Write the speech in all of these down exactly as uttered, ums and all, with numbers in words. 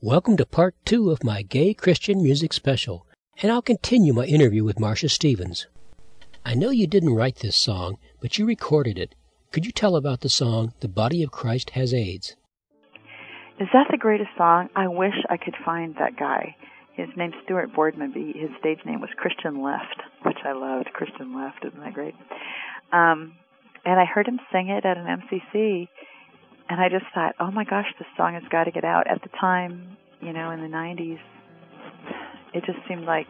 Welcome to part two of my Gay Christian Music Special, and I'll continue my interview with Marcia Stevens. I know you didn't write this song, but you recorded it. Could you tell about the song, The Body of Christ Has AIDS? Is that the greatest song? I wish I could find that guy. His name's Stuart Boardman, but his stage name was Christian Left, which I loved. Christian Left, isn't that great? Um, and I heard him sing it at an M C C, and I just thought, oh my gosh, this song has got to get out. At the time, you know, in the nineties, it just seemed like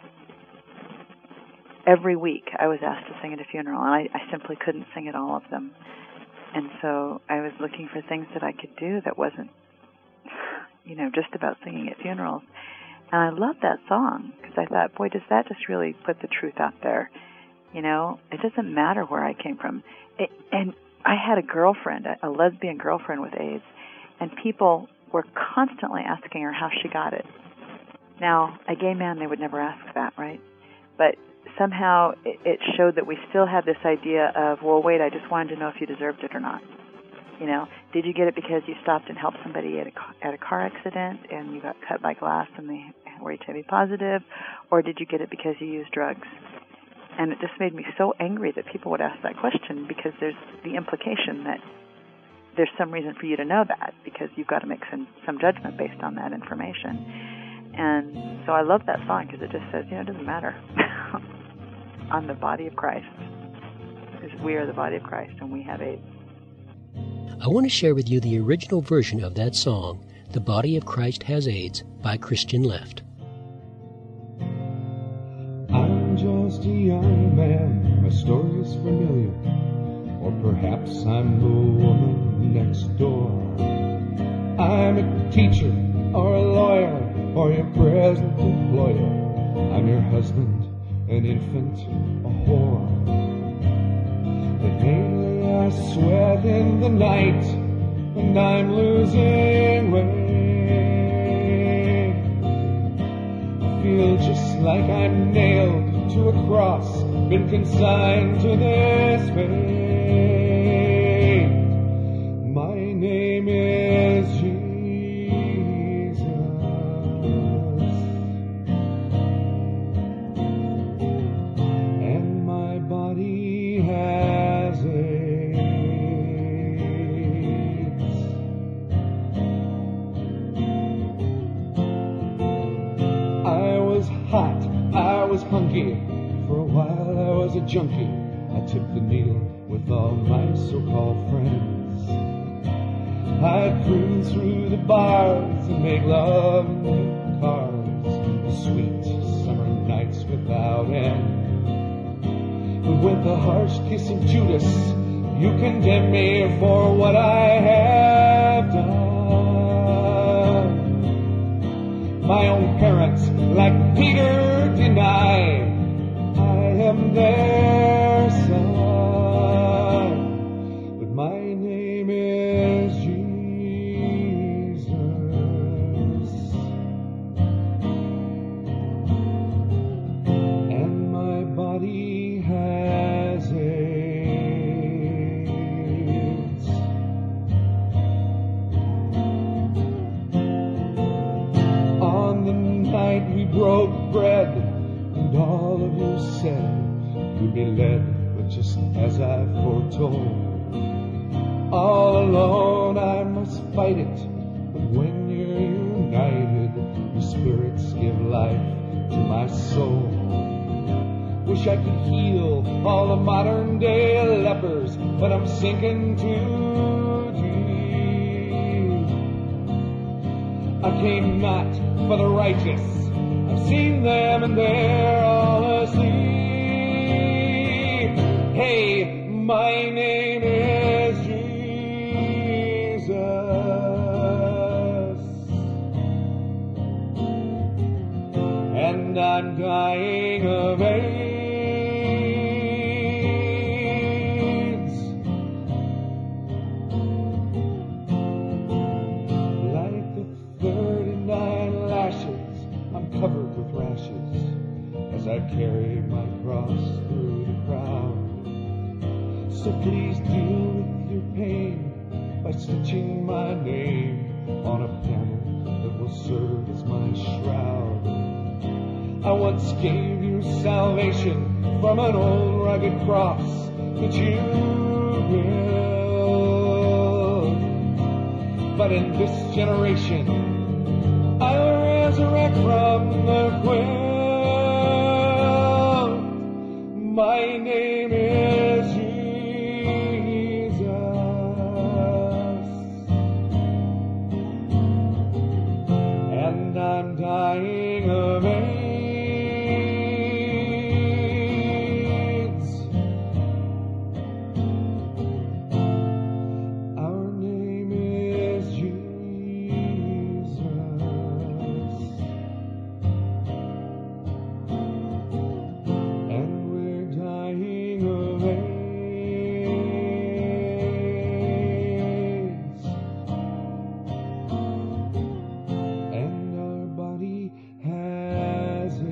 every week I was asked to sing at a funeral, and I, I simply couldn't sing at all of them. And so I was looking for things that I could do that wasn't, you know, just about singing at funerals. And I loved that song because I thought, boy, does that just really put the truth out there. You know, it doesn't matter where I came from. It, and I had a girlfriend, a, a lesbian girlfriend with AIDS, and people were constantly asking her how she got it. Now, a gay man, they would never ask that, right? But somehow it, it showed that we still had this idea of, well, wait, I just wanted to know if you deserved it or not. You know, did you get it because you stopped and helped somebody at a, at a car accident and you got cut by glass and they were H I V positive, or did you get it because you used drugs? And it just made me so angry that people would ask that question, because there's the implication that there's some reason for you to know that, because you've got to make some, some judgment based on that information. And so I love that song because it just says, you know, it doesn't matter. I'm the body of Christ. Because we are the body of Christ and we have AIDS. I want to share with you the original version of that song, The Body of Christ Has AIDS, by Christian Left. I'm just a young man, my story is familiar, or perhaps I'm the woman next door. I'm a teacher, or a lawyer, or your present employer. I'm your husband, an infant, a whore. But lately I sweat in the night, and I'm losing weight. I feel just like I'm nailed to a cross, been consigned to this fate. My name is Jesus, and my body has AIDS. I was hot, I was hunky, for a while I was a junkie. I took the needle with all my so-called friends. I'd cruise through the bars and make love in the cars, the sweet summer nights without end. But with the harsh kiss of Judas, you condemn me for what I have done. My own parents, like Peter, deny I am their son. But my name is Jesus, and my body has AIDS. On the night we broke bread, and all of you said you'd be led, but just as I foretold. All alone I must fight it, but when you're united, your spirits give life to my soul. Wish I could heal all the modern day lepers, but I'm sinking too deep. I came not for the righteous, I've seen them and they're all asleep. Hey, my name is Jesus, and I'm dying of AIDS. Like the thirty-nine lashes, I'm covered with rashes as I carry my cross through the crowd. So please deal with your pain by stitching my name on a panel that will will serve as my shroud. I once gave you salvation from an old rugged cross that you built. But in this generation, I'll resurrect from the quilt. My name is Jesus, and I'm dying of AIDS. Our name is Jesus, and we're dying of AIDS, and our body has AIDS.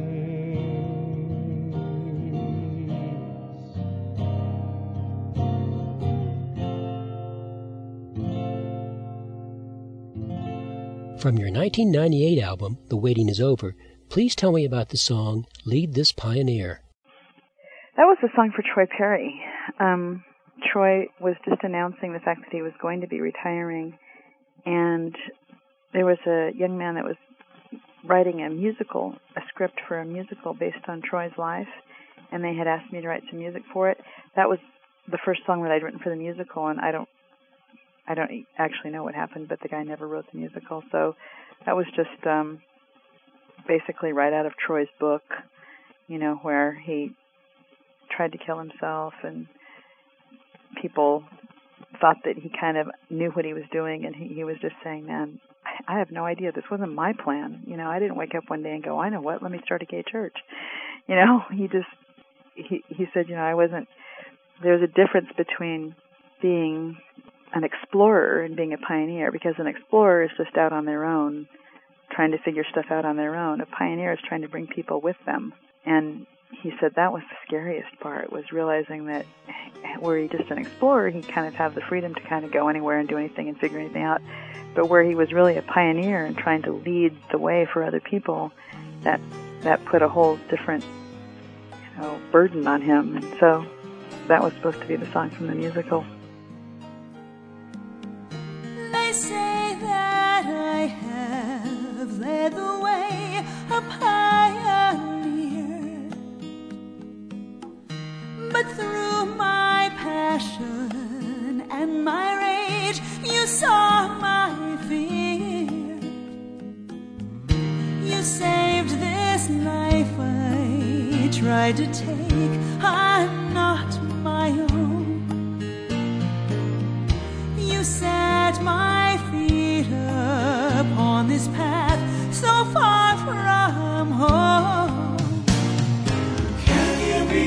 From your nineteen ninety-eight album, The Waiting Is Over, please tell me about the song Lead This Pioneer. That was a song for Troy Perry. Um, Troy was just announcing the fact that he was going to be retiring, and there was a young man that was writing a musical, a script for a musical based on Troy's life, and they had asked me to write some music for it. That was the first song that I'd written for the musical, and I don't I don't actually know what happened, but the guy never wrote the musical. So that was just um, basically right out of Troy's book, you know, where he tried to kill himself, and people thought that he kind of knew what he was doing, and he, he was just saying, man, I have no idea. This wasn't my plan. You know, I didn't wake up one day and go, I know what, let me start a gay church. You know, he just, he, he said, you know, I wasn't, there's a difference between being an explorer and being a pioneer, because an explorer is just out on their own, trying to figure stuff out on their own. A pioneer is trying to bring people with them. And he said that was the scariest part, was realizing that where he's just an explorer, he kind of have the freedom to kind of go anywhere and do anything and figure anything out. But where he was really a pioneer and trying to lead the way for other people, that that put a whole different, you know, burden on him. And so that was supposed to be the song from the musical. They say that I have led the way, a pioneer, but through my passion and my rage, you saw my fear. You saved this life I tried to take, I'm not my own. You set my feet upon this path so far from home. Can you be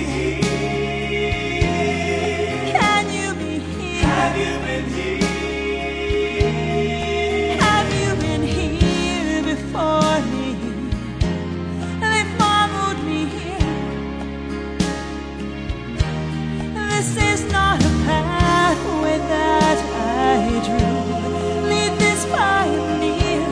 here? Can you be here? Have you been here? Have you been here before me? They followed me here. This is not a pathway that I drew. Lead this pioneer.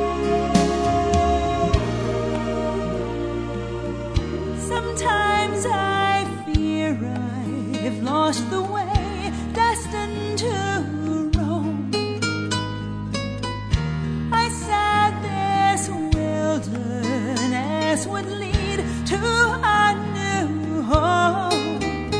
Sometimes I fear I've lost the way, destined to roam. I said this wilderness would lead to a new home.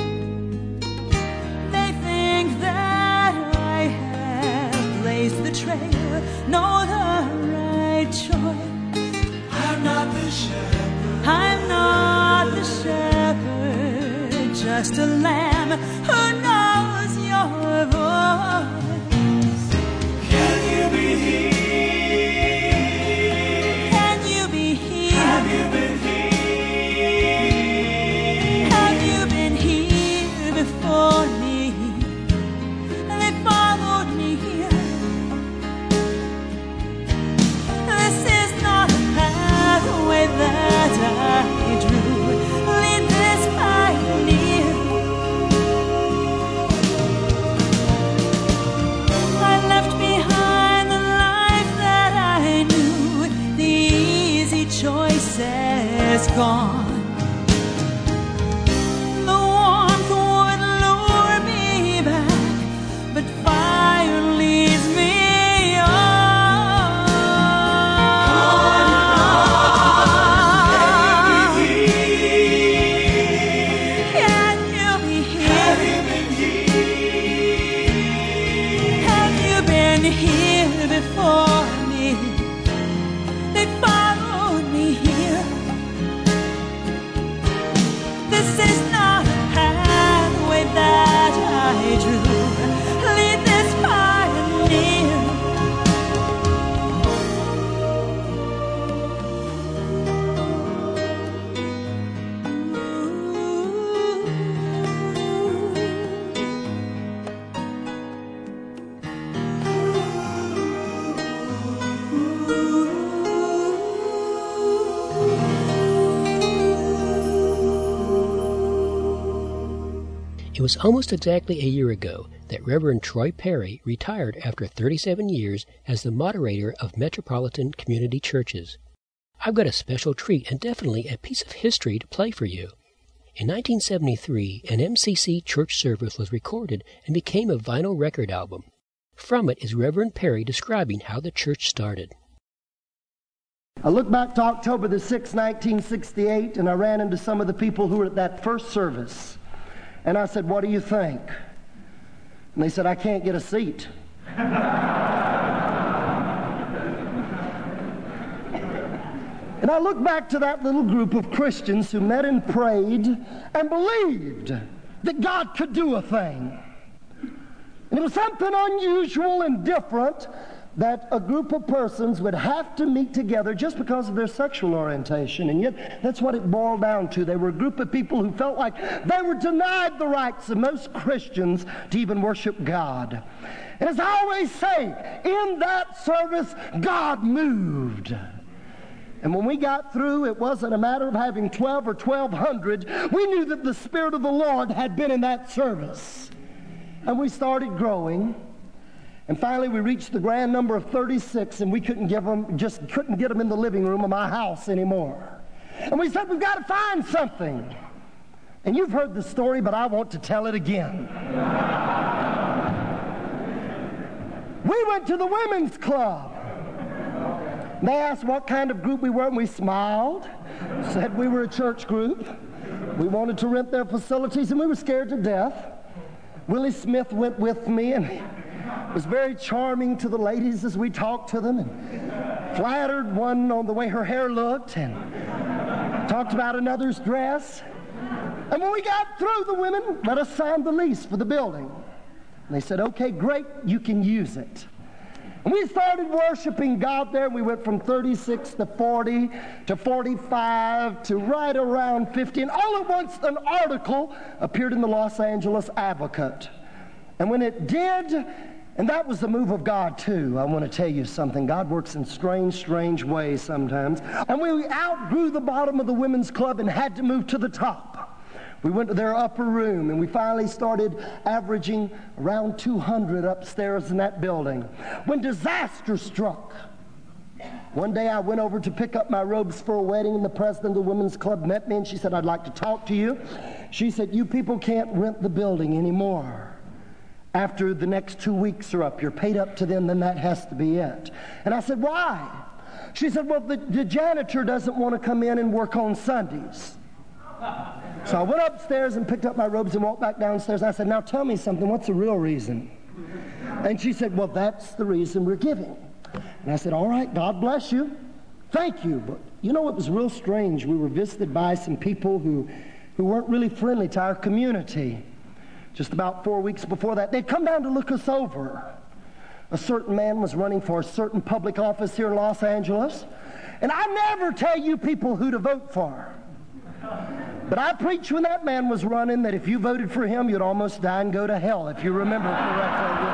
They think that I have blazed the trail, know the right choice. I'm not the shepherd. I'm not the shepherd, just a lamb who knows your voice. Can you be here? Can you be here? Have you been here? Have you been here before me? They followed me here. This is not a pathway that I drew. Lead this pioneer. is gone. The warmth would lure me back, but fire leads me on. Can you be here? Have you been here before me? They followed me here. This is not a pathway that I drew. Lead this pioneer. It was almost exactly a year ago that Reverend Troy Perry retired after thirty-seven years as the moderator of Metropolitan Community Churches. I've got a special treat and definitely a piece of history to play for you. In nineteen seventy-three, an M C C church service was recorded and became a vinyl record album. From it is Reverend Perry describing how the church started. I look back to October the sixth, nineteen sixty-eight, and I ran into some of the people who were at that first service. And I said, "What do you think?" And they said, "I can't get a seat." And I look back to that little group of Christians who met and prayed and believed that God could do a thing. And it was something unusual and different that a group of persons would have to meet together just because of their sexual orientation. And yet, that's what it boiled down to. They were a group of people who felt like they were denied the rights of most Christians to even worship God. And as I always say, in that service, God moved. And when we got through, it wasn't a matter of having twelve or twelve hundred. We knew that the Spirit of the Lord had been in that service. And we started growing. And finally, we reached the grand number of thirty-six, and we couldn't give them, just couldn't get them in the living room of my house anymore. And we said, we've got to find something. And you've heard the story, but I want to tell it again. We went to the women's club. They asked what kind of group we were, and we smiled, said we were a church group. We wanted to rent their facilities, and we were scared to death. Willie Smith went with me, and was very charming to the ladies as we talked to them, and flattered one on the way her hair looked, and talked about another's dress. And when we got through, the women let us sign the lease for the building. And they said, "Okay, great, you can use it." And we started worshiping God there. We went from thirty-six to forty to forty-five to right around fifty. And all at once, an article appeared in the Los Angeles Advocate. And when it did, and that was the move of God too, I want to tell you something. God works in strange, strange ways sometimes. And we outgrew the bottom of the women's club and had to move to the top. We went to their upper room, and we finally started averaging around two hundred upstairs in that building, when disaster struck. One day I went over to pick up my robes for a wedding, and the president of the women's club met me, and she said, "I'd like to talk to you." She said, "You people can't rent the building anymore. After the next two weeks are up, you're paid up to them, then that has to be it." And I said, "Why?" She said, "Well, the, the janitor doesn't want to come in and work on Sundays." So I went upstairs and picked up my robes and walked back downstairs. I said, "Now tell me something, what's the real reason?" And she said, "Well, that's the reason we're giving." And I said, "All right, God bless you. Thank you." But you know, it was real strange. We were visited by some people who, who weren't really friendly to our community. Just about four weeks before that, they'd come down to look us over. A certain man was running for a certain public office here in Los Angeles. And I never tell you people who to vote for. But I preached when that man was running that if you voted for him, you'd almost die and go to hell, if you remember correctly.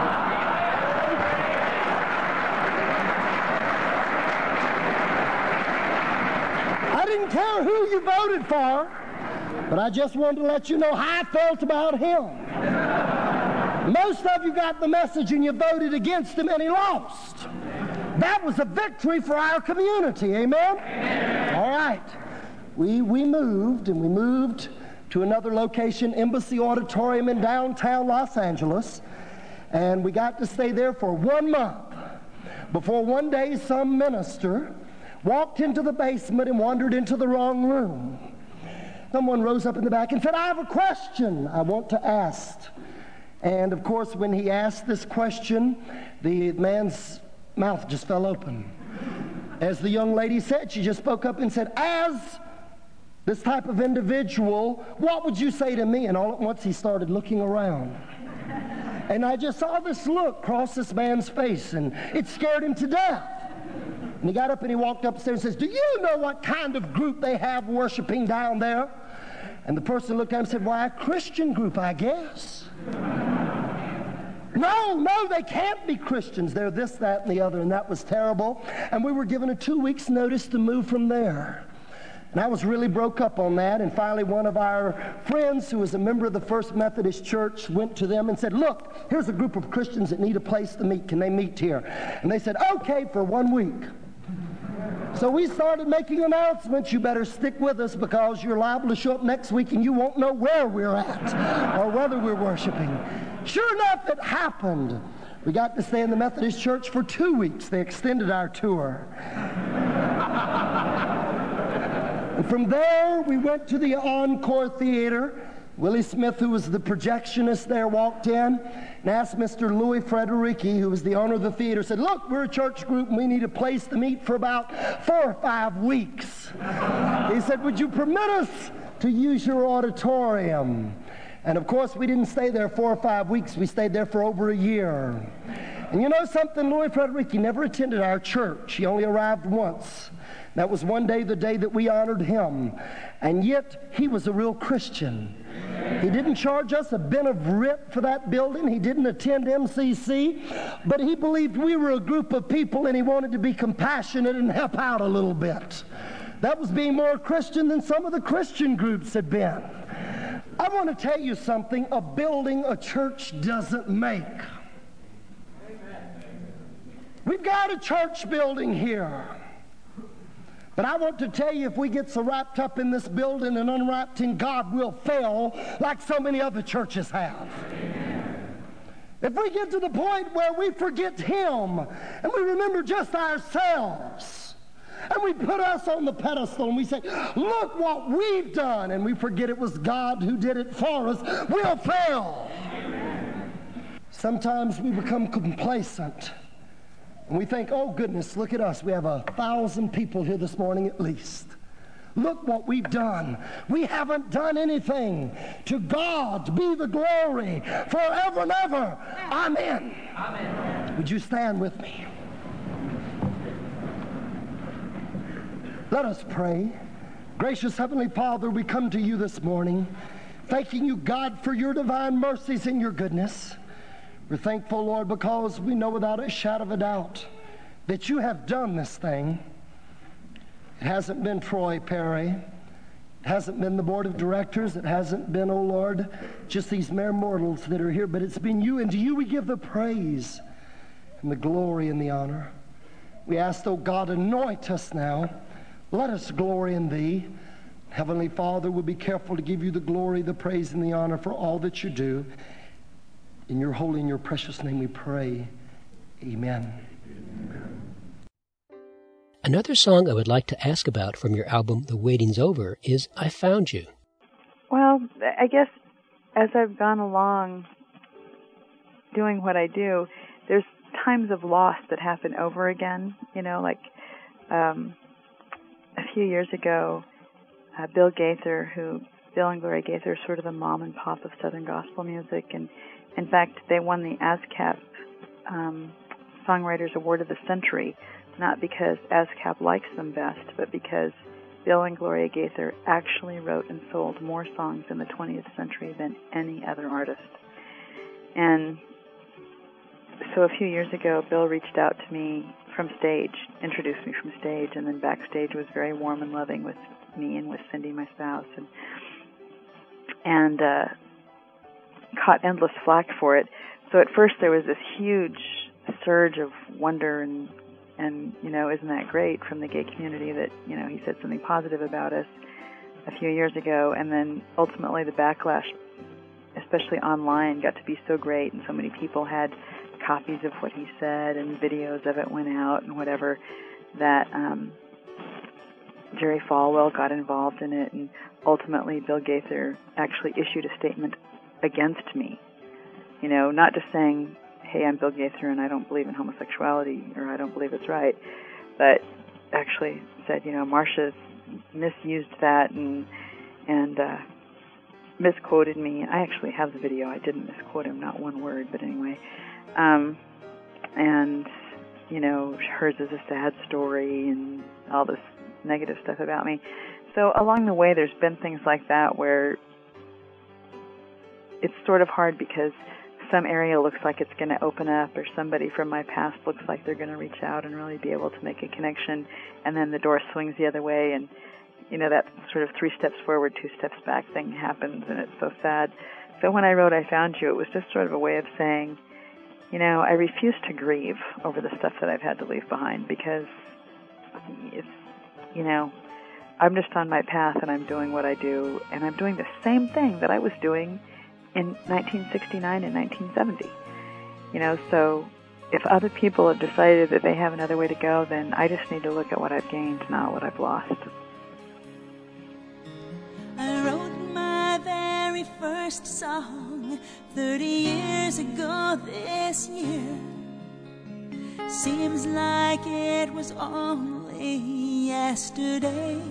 I didn't care who you voted for, but I just wanted to let you know how I felt about him. Most of you got the message and you voted against him, and he lost. That was a victory for our community, amen? Amen. All right. we, we moved, and we moved to another location, Embassy Auditorium in downtown Los Angeles, and we got to stay there for one month before one day some minister walked into the basement and wandered into the wrong room. Someone rose up in the back and said, "I have a question I want to ask." And of course, when he asked this question, the man's mouth just fell open. As the young lady said, she just spoke up and said, "As this type of individual, what would you say to me?" And all at once he started looking around. And I just saw this look cross this man's face, and it scared him to death. And he got up and he walked upstairs and says, "Do you know what kind of group they have worshiping down there?" And the person looked at him and said, "Why, a Christian group, I guess." No, no, they can't be Christians. They're this, that, and the other, and that was terrible. And we were given a two weeks notice to move from there. And I was really broke up on that, and finally one of our friends who was a member of the First Methodist Church went to them and said, "Look, here's a group of Christians that need a place to meet. Can they meet here?" And they said, "Okay, for one week." So we started making announcements. "You better stick with us because you're liable to show up next week and you won't know where we're at or whether we're worshiping." Sure enough, it happened. We got to stay in the Methodist Church for two weeks. They extended our tour. And from there, we went to the Encore Theater. Willie Smith, who was the projectionist there, walked in and asked Mister Louis Frederici, who was the owner of the theater, said, "Look, we're a church group and we need a place to meet for about four or five weeks. He said, "Would you permit us to use your auditorium?" And of course, we didn't stay there four or five weeks. We stayed there for over a year. And you know something? Louis Frederici never attended our church. He only arrived once. That was one day, the day that we honored him. And yet, he was a real Christian. He didn't charge us a bin of writ for that building. He didn't attend M C C. But he believed we were a group of people, and he wanted to be compassionate and help out a little bit. That was being more Christian than some of the Christian groups had been. I want to tell you something. A building a church doesn't make. We've got a church building here. But I want to tell you, if we get so wrapped up in this building and unwrapped in God, we'll fail like so many other churches have. If we get to the point where we forget Him and we remember just ourselves, and we put us on the pedestal and we say, "Look what we've done," and we forget it was God who did it for us, we'll fail. Sometimes we become complacent. And we think, "Oh, goodness, look at us. We have a thousand people here this morning at least. Look what we've done." We haven't done anything. To God be the glory forever and ever. Amen. Amen. Would you stand with me? Let us pray. Gracious Heavenly Father, we come to you this morning, thanking you, God, for your divine mercies and your goodness. We're thankful, Lord, because we know without a shadow of a doubt that you have done this thing. It hasn't been Troy Perry. It hasn't been the board of directors. It hasn't been, oh Lord, just these mere mortals that are here, but it's been you. And to you we give the praise and the glory and the honor. We ask, oh God, anoint us now. Let us glory in thee. Heavenly Father, we'll be careful to give you the glory, the praise, and the honor for all that you do. In your holy and your precious name we pray. Amen. Amen. Another song I would like to ask about from your album, The Waiting's Over, is I Found You. Well, I guess as I've gone along doing what I do, there's times of loss that happen over again. You know, like um, a few years ago, uh, Bill Gaither, who, Bill and Gloria Gaither are sort of the mom and pop of Southern gospel music, and in fact, they won the ASCAP um, Songwriters Award of the Century, not because ASCAP likes them best, but because Bill and Gloria Gaither actually wrote and sold more songs in the twentieth century than any other artist. And so a few years ago, Bill reached out to me from stage, introduced me from stage, and then backstage was very warm and loving with me and with Cindy, my spouse, and and uh, caught endless flack for it. So at first there was this huge surge of wonder and and, you know, isn't that great from the gay community that, you know, he said something positive about us a few years ago, and then ultimately the backlash, especially online, got to be so great, and so many people had copies of what he said, and videos of it went out, and whatever, that um, Jerry Falwell got involved in it, and ultimately Bill Gaither actually issued a statement against me. You know, not just saying, hey, I'm Bill Gaither and I don't believe in homosexuality, or I don't believe it's right, but actually said, you know, Marsha's misused that and and uh, misquoted me. I actually have the video. I didn't misquote him, not one word, but anyway. Um, and, you know, hers is a sad story and all this negative stuff about me. So along the way, there's been things like that where it's sort of hard because some area looks like it's going to open up, or somebody from my past looks like they're going to reach out and really be able to make a connection, and then the door swings the other way, and, you know, that sort of three steps forward, two steps back thing happens, and it's so sad. So when I wrote I Found You, it was just sort of a way of saying, you know, I refuse to grieve over the stuff that I've had to leave behind, because it's, you know, I'm just on my path and I'm doing what I do, and I'm doing the same thing that I was doing in nineteen sixty-nine and nineteen seventy. You know, so if other people have decided that they have another way to go, then I just need to look at what I've gained, not what I've lost. I wrote my very first song thirty years ago this year. Seems like it was only yesterday.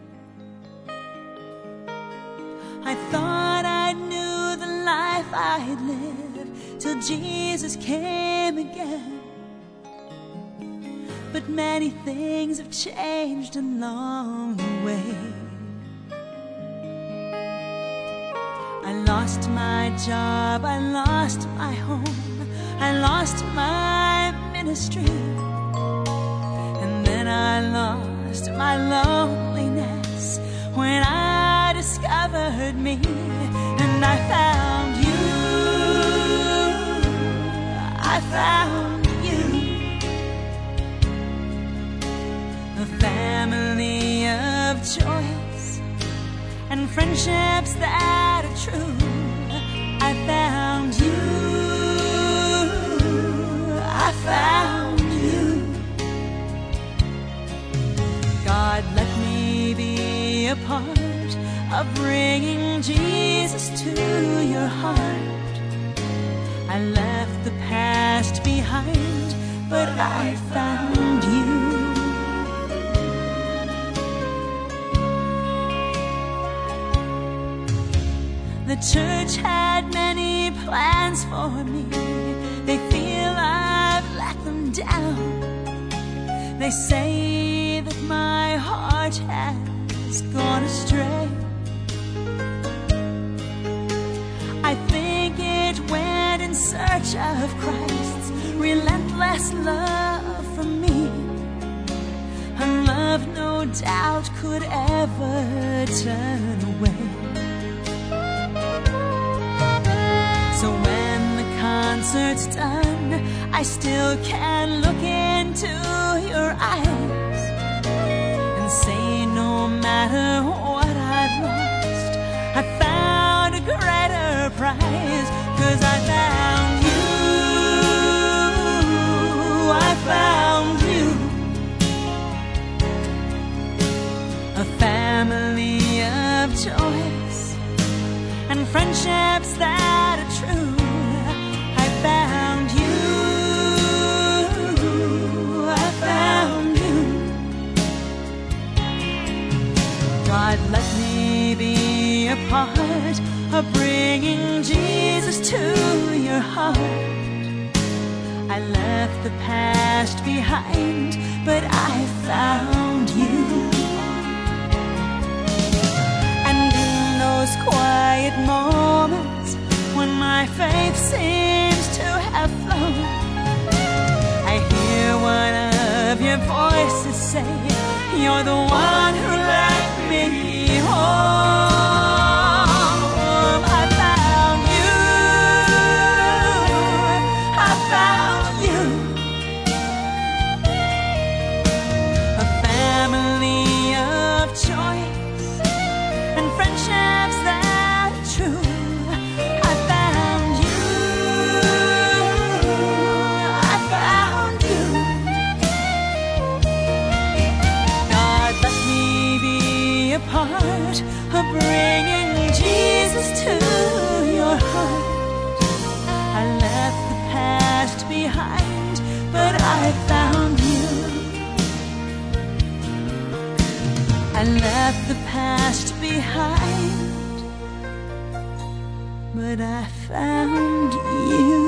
I thought I knew the life I'd live till Jesus came again. But many things have changed along the way. I lost my job, I lost my home, I lost my ministry, and then I lost my loneliness when I discovered me, and I found you, I found you, a family of choice and friendships that are true. I found you, I found you. God, let me be a part of bringing Jesus to your heart. I left the past behind, but I found you. The church had many plans for me. They feel I've let them down. They say that my heart has gone astray. I think it went in search of Christ's relentless love for me, a love no doubt could ever turn away. So when the concert's done, I still can look into your eyes and say, no matter what I've lost, I found a greater prize, 'cause I found you, I found you, a family of choice and friendships that are true. I found you, I found you. God, let me be a part of bringing Jesus to your heart. I left the past behind, but I found you. And in those quiet moments when my faith seems to have flown, I hear one of your voices say, you're the one who let me home. I found you, I found you, bringing Jesus to your heart. I left the past behind, but I found you. I left the past behind, but I found you.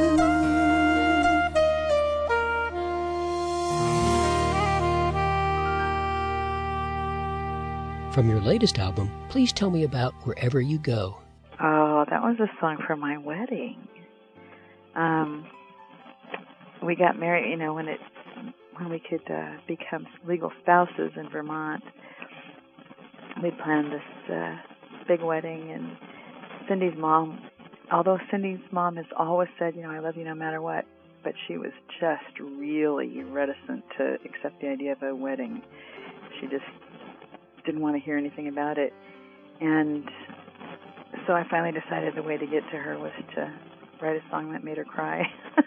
From your latest album, please tell me about Wherever You Go. Oh, that was a song for my wedding. Um, we got married, you know, when it when we could uh, become legal spouses in Vermont. We planned this uh, big wedding, and Cindy's mom, although Cindy's mom has always said, you know, I love you no matter what, but she was just really reticent to accept the idea of a wedding. She just didn't want to hear anything about it. And so I finally decided the way to get to her was to write a song that made her cry.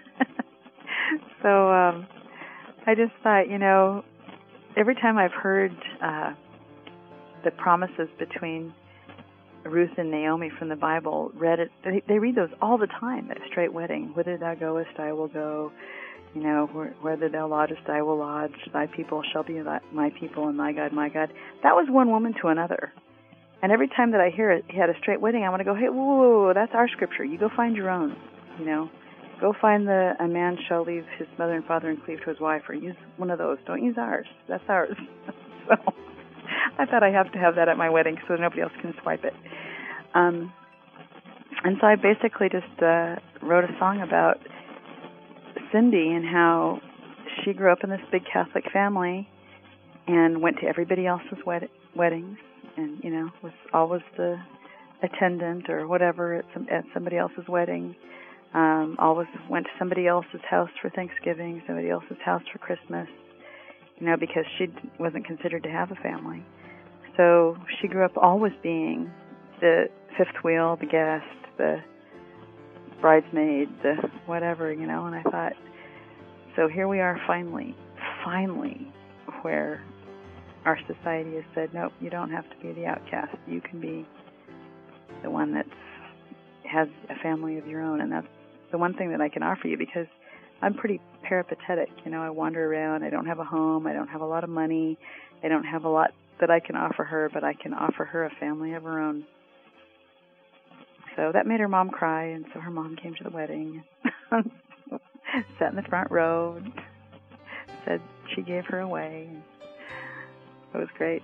so um, I just thought, you know, every time I've heard uh, the promises between Ruth and Naomi from the Bible, read it, they, they read those all the time at a straight wedding. Whither thou goest, I will go. You know, whether thou lodgest, I will lodge. Thy people shall be my people, and thy God, my God. That was one woman to another. And every time that I hear it, he had a straight wedding, I want to go, hey, whoa, whoa, whoa, that's our scripture. You go find your own, you know. Go find the, a man shall leave his mother and father and cleave to his wife, or use one of those. Don't use ours. That's ours. So I thought I have to have that at my wedding so nobody else can swipe it. Um, and so I basically just uh, wrote a song about Cindy and how she grew up in this big Catholic family and went to everybody else's wed- weddings and, you know, was always the attendant or whatever at, some, at somebody else's wedding. Um, always went to somebody else's house for Thanksgiving, somebody else's house for Christmas, you know, because she wasn't considered to have a family. So she grew up always being the fifth wheel, the guest, the bridesmaid, the whatever, you know, and I thought, so here we are finally, finally, where our society has said, nope, you don't have to be the outcast. You can be the one that has a family of your own, and that's the one thing that I can offer you, because I'm pretty peripatetic, you know, I wander around, I don't have a home, I don't have a lot of money, I don't have a lot that I can offer her, but I can offer her a family of her own. So that made her mom cry, and so her mom came to the wedding, sat in the front row, and said she gave her away. It was great.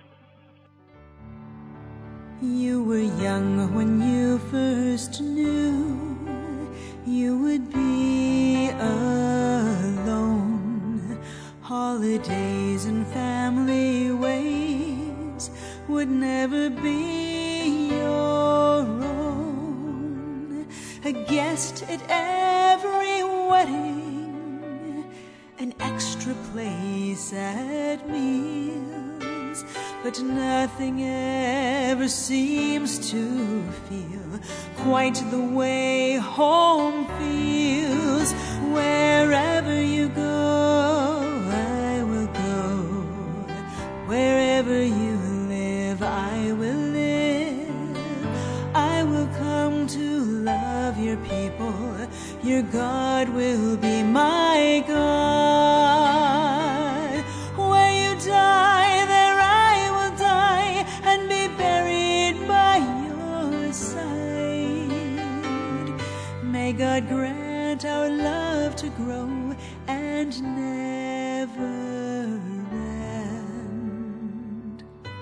You were young when you first knew you would be alone. Holidays and family ways would never be your own. A guest at every wedding, an extra place at meals, but nothing ever seems to feel quite the way home feels. Wherever you go, I will go. Wherever you live, I will live. I will come to love your people. Your God will be my God. Where you die, there I will die and be buried by your side. May God grant our love to grow and never end.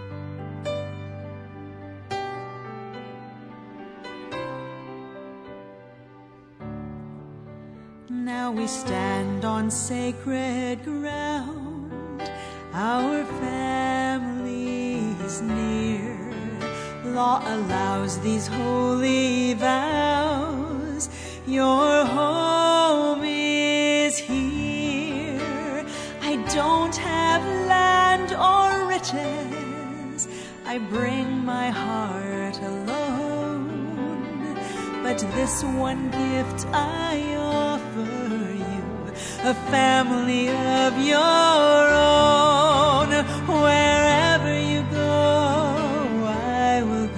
Now we stand on sacred ground, our family's near. Law allows these holy vows. Your home is here. I don't have land or riches. I bring my heart alone. But this one gift I offer you, a family of your own. Wherever you go, I will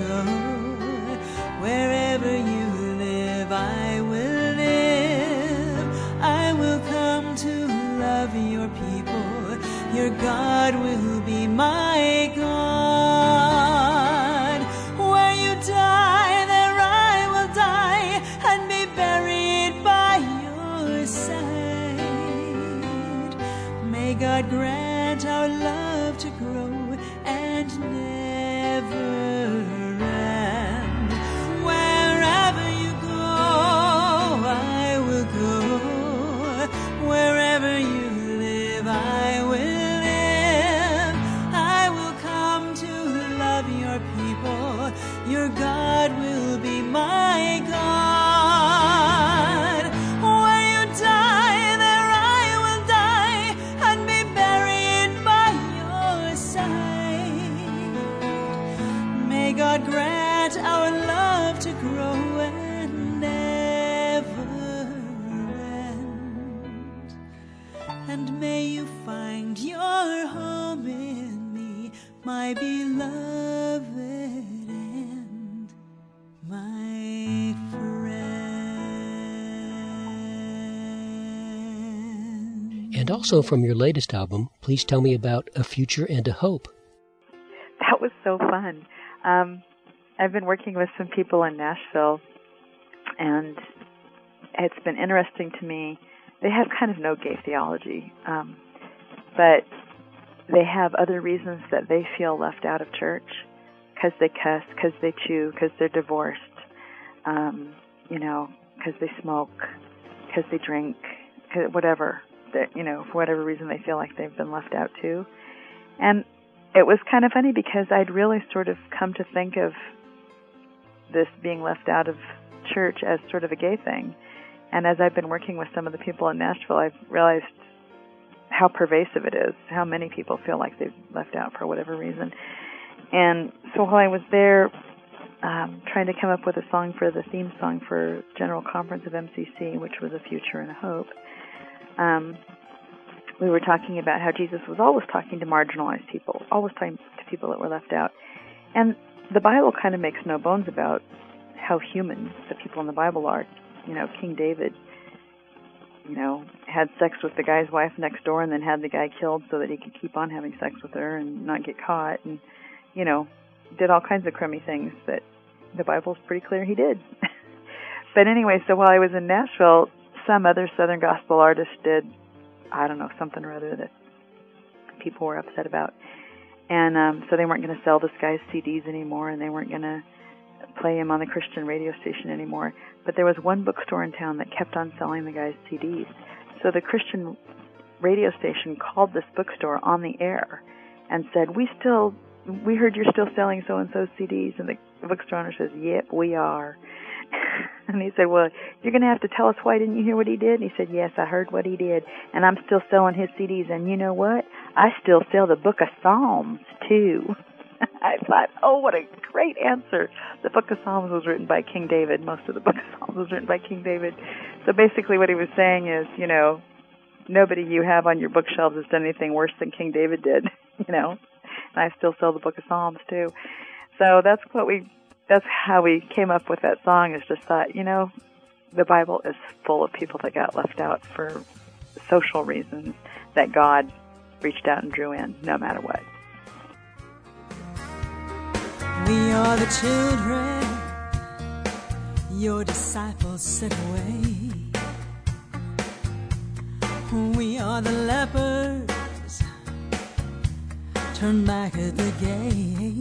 God grant our love to grow and never end. And may you find your home in me, my beloved and my friend. And also from your latest album, please tell me about A Future and a Hope. That was so fun. Um, I've been working with some people in Nashville, and it's been interesting to me. They have kind of no gay theology, um, but they have other reasons that they feel left out of church, because they cuss, because they chew, because they're divorced, um, you know, because they smoke, because they drink, whatever. That, you know, for whatever reason they feel like they've been left out too. And it was kind of funny because I'd really sort of come to think of this being left out of church as sort of a gay thing. And as I've been working with some of the people in Nashville, I've realized how pervasive it is, how many people feel like they've left out for whatever reason. And so while I was there um, trying to come up with a song for the theme song for General Conference of M C C, which was A Future and a Hope, um, we were talking about how Jesus was always talking to marginalized people, always talking to people that were left out. And the Bible kind of makes no bones about how human the people in the Bible are. You know, King David, you know, had sex with the guy's wife next door and then had the guy killed so that he could keep on having sex with her and not get caught, and, you know, did all kinds of crummy things that the Bible's pretty clear he did. But anyway, so while I was in Nashville, some other Southern gospel artist did, I don't know, something or other that people were upset about. And um, so they weren't going to sell this guy's C Ds anymore, and they weren't going to play him on the Christian radio station anymore. But there was one bookstore in town that kept on selling the guy's C Ds. So the Christian radio station called this bookstore on the air and said, we still, we heard you're still selling so-and-so's C Ds. And the bookstore owner says, yep, we are. And he said, well, you're going to have to tell us why. Didn't you hear what he did? And he said, yes, I heard what he did, and I'm still selling his C Ds. And you know what? I still sell the Book of Psalms, too. I thought, oh, what a great answer. The Book of Psalms was written by King David. Most of the Book of Psalms was written by King David. So basically what he was saying is, you know, nobody you have on your bookshelves has done anything worse than King David did, you know. And I still sell the Book of Psalms, too. So that's what we... That's how we came up with that song, is just thought, you know, the Bible is full of people that got left out for social reasons that God reached out and drew in, no matter what. We are the children your disciples sent away. We are the lepers turned back at the gate.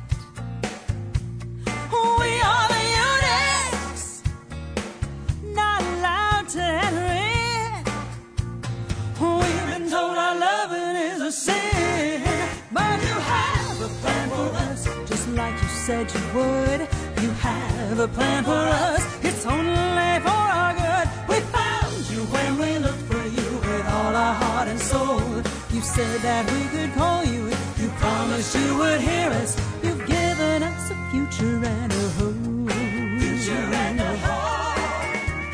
We are the eunuchs not allowed to enter in. We've been told our loving is a sin, but you have a plan for us, just like you said you would. You have a plan for us, it's only for our good. We found you when we looked for you with all our heart and soul. You said that we could call you, you promised you would hear us. You've given us a future and a hope. Future and a hope.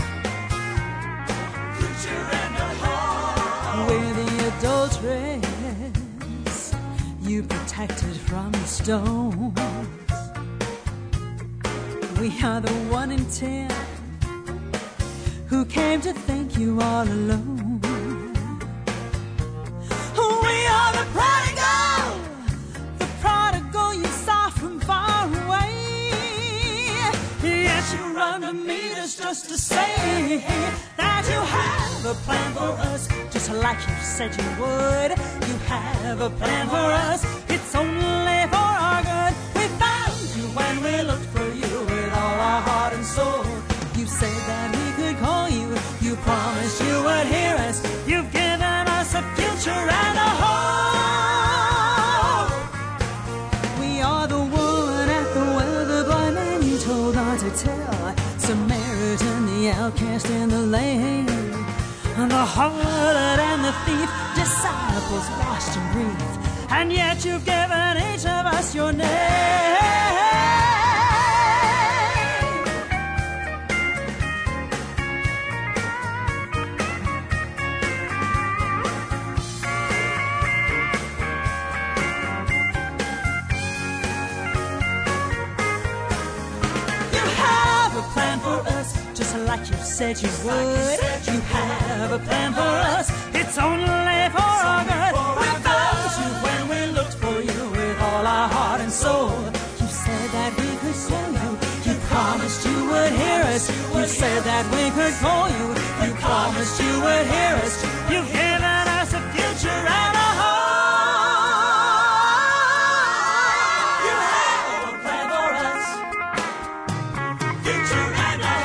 Future and a hope. We're the adulteress you protected from the stones. We are the one in ten who came to thank you all alone. We are the prodigal, the prodigal you saw from far away. Yet you run to meet us just to say that you have a plan for us, just like you said you would. You have a plan for us, it's only for our good. We found you when we looked for you with all our heart and soul. You said that we could call you, you promised you would hear us. You've given us a future and a hope. We are the woman at the well, the blind man you told not to tell, Samaritan, the outcast and the lame, the harlot and the thief, disciples washed and breathed, and yet you've given each of us your name. said you would. You have a plan for us. It's only for our good. We found you when we looked for you with all our heart and soul. You said that we could call you. You promised you would hear us. You said that we could call you. You promised you would hear us. You've given us a future and a home. You have a plan for us. Future and a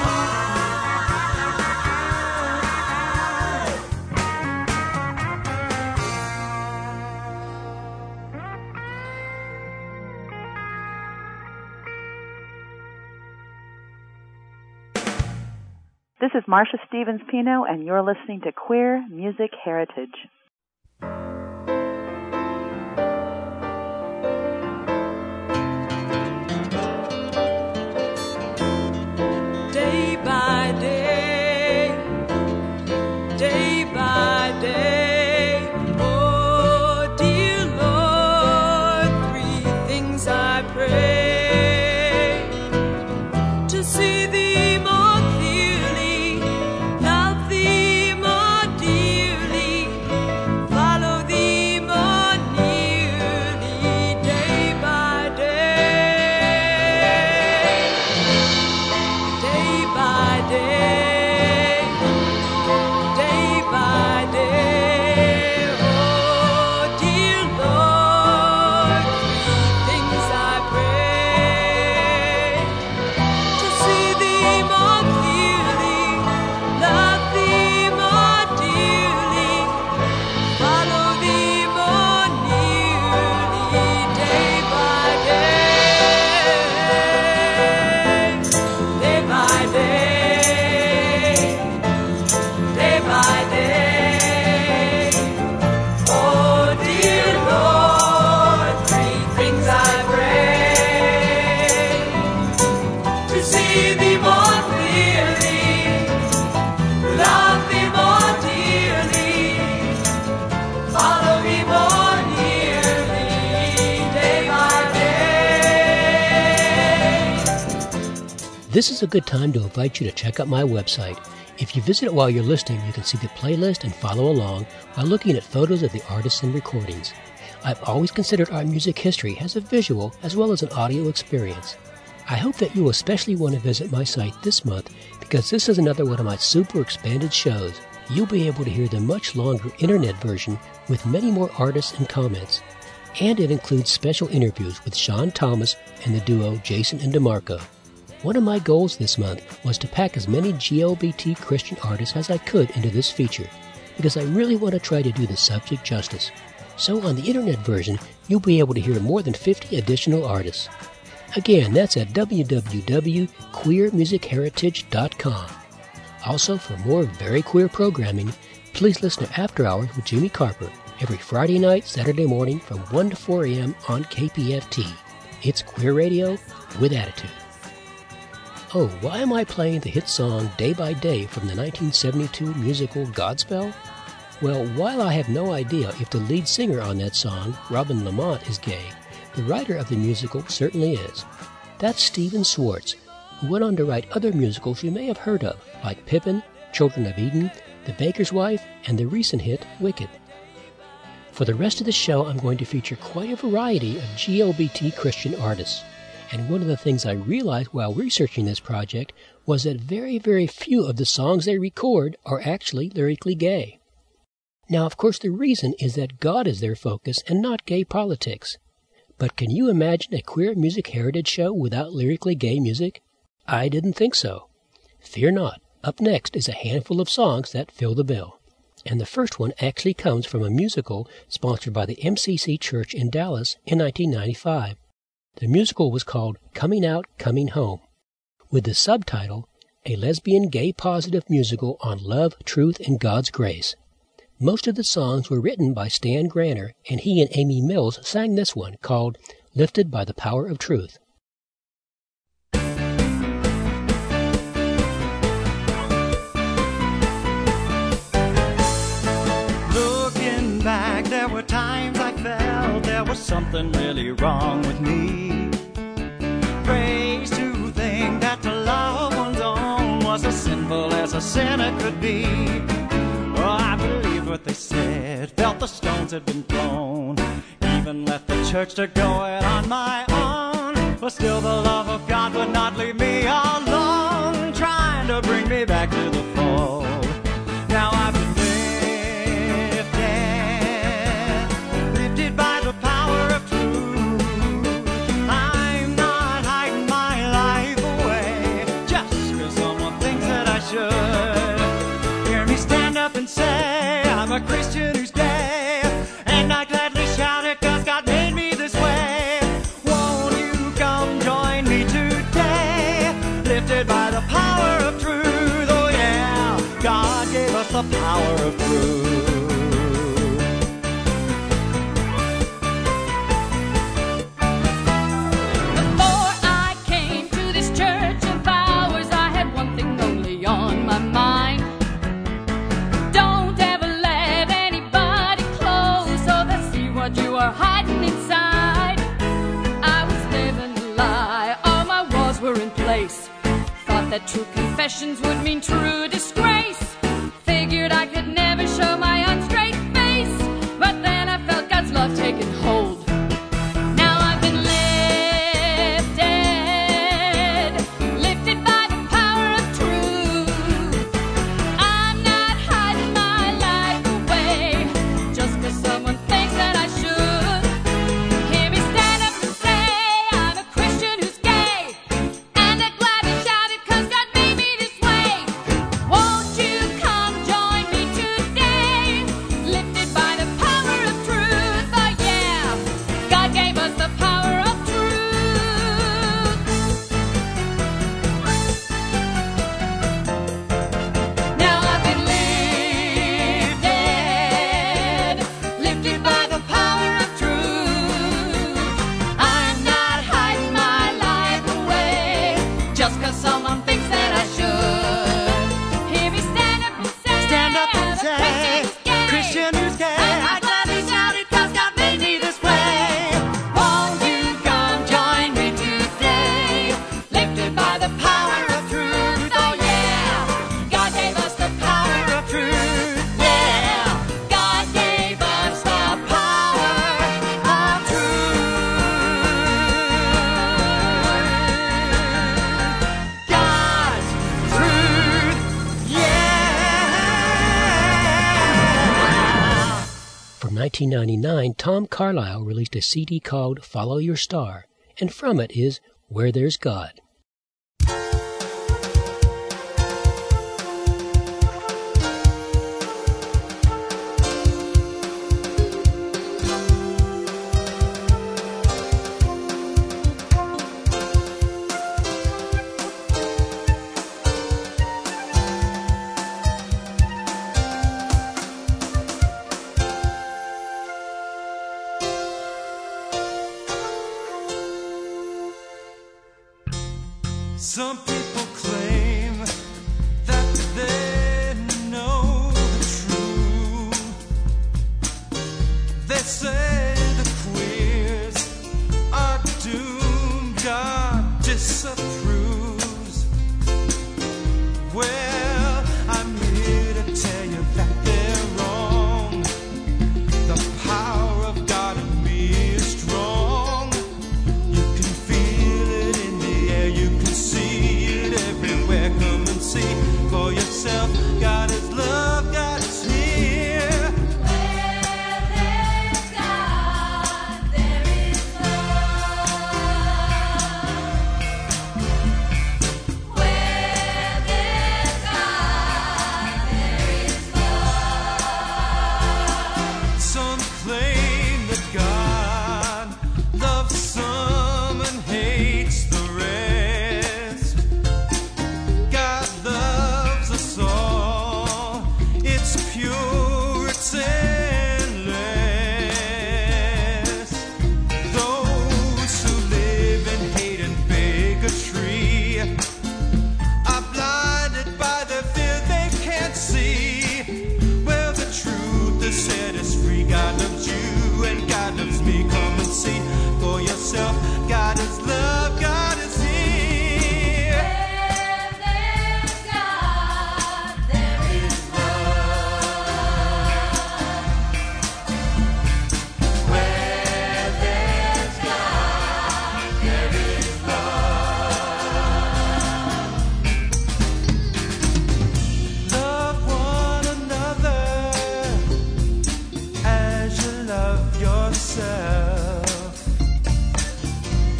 This is Marcia Stevens Pino, and you're listening to Queer Music Heritage. Day by day, day by day, oh dear Lord, three things I pray: to see Thee more clearly, love Thee more dearly, follow Thee more nearly, day by day, day by day, day by day, oh dear Lord, three things I pray: to see Thee more clearly, love Thee more dearly, follow Thee more nearly, day by day, day by day, day by day, oh dear Lord, three things I pray: to see Thee more clearly, love Thee more dearly, follow Thee more nearly, day by day. This is a good time to invite you to check out my website. If you visit it while you're listening, you can see the playlist and follow along while looking at photos of the artists and recordings. I've always considered art music history as a visual as well as an audio experience. I hope that you will especially want to visit my site this month because this is another one of my super expanded shows. You'll be able to hear the much longer internet version with many more artists and comments. And it includes special interviews with Sean Thomas and the duo Jason and DeMarco. One of my goals this month was to pack as many G L B T Christian artists as I could into this feature because I really want to try to do the subject justice. So on the internet version, you'll be able to hear more than fifty additional artists. Again, that's at w w w dot queer music heritage dot com. Also, for more very queer programming, please listen to After Hours with Jimmy Carper every Friday night, Saturday morning from one to four a.m. on K P F T. It's queer radio with attitude. Oh, why am I playing the hit song Day by Day from the nineteen seventy-two musical Godspell? Well, while I have no idea if the lead singer on that song, Robin Lamont, is gay, the writer of the musical certainly is. That's Stephen Schwartz, who went on to write other musicals you may have heard of, like Pippin, Children of Eden, The Baker's Wife, and the recent hit Wicked. For the rest of the show, I'm going to feature quite a variety of G L B T Christian artists. And one of the things I realized while researching this project was that very, very few of the songs they record are actually lyrically gay. Now, of course, the reason is that God is their focus and not gay politics. But can you imagine a queer music heritage show without lyrically gay music? I didn't think so. Fear not. Up next is a handful of songs that fill the bill. And the first one actually comes from a musical sponsored by the M C C Church in Dallas in nineteen ninety-five. The musical was called Coming Out, Coming Home, with the subtitle, A Lesbian Gay Positive Musical on Love, Truth, and God's Grace. Most of the songs were written by Stan Granner, and he and Amy Mills sang this one called Lifted by the Power of Truth. Looking back, there were times I felt there was something really wrong with me. Praise to think that to love one's own was a sin sinful as a sinner could be. Oh, I believed what they said, felt the stones had been thrown, even left the church to go it on my own. But still the love of God would not leave me alone, trying to bring me back to the fold. Now I've been lifted, lifted by the power of truth. I'm not hiding my life away just because someone thinks that I should. Hear me stand up and say I'm a Christian who's gay, and I gladly shout it because God made me this way. Won't you come join me today, lifted by the power of truth? Oh yeah, God gave us the power of truth. Before I came to this church of ours, I had one thing only on my mind. Don't ever let anybody close so they see what you are hiding inside. I was living a lie, all my walls were in place. Thought that true confessions would mean true disgrace. Figured I could never show my unstraight face, but then I felt God's love taking hold. Now I've been lifted, lifted by the power of truth. I'm not hiding my life away just because someone thinks that I should. Hear me stand up and say I'm a Christian who's gay, and I'm glad to shout it because God made me this way. Won't you come join me today, lifted by the power of truth? Oh yeah, God gave us the power of truth. Now I've been lifted, lifted by the power of truth. I'm not hiding my life away just because someone thinks that I should. Hear me stand up and say, Stand up and I'm a say, Christian who's gay. Christian who's gay, And I gladly shout it 'cause God made me this way. Won't you come join me today, lifted by the power of truth? Oh yeah, God gave us the power of truth. Yeah, God gave us the power of truth. God's truth, yeah. From nineteen ninety-nine, Tom Carlyle released a C D called Follow Your Star, and from it is Where There's God. Some people claim that they know the truth. They say the queers are doomed, God disapproves. Well, I'm here to tell you that they're wrong. The power of God in me is strong. You can feel it in the air, you can see it everywhere.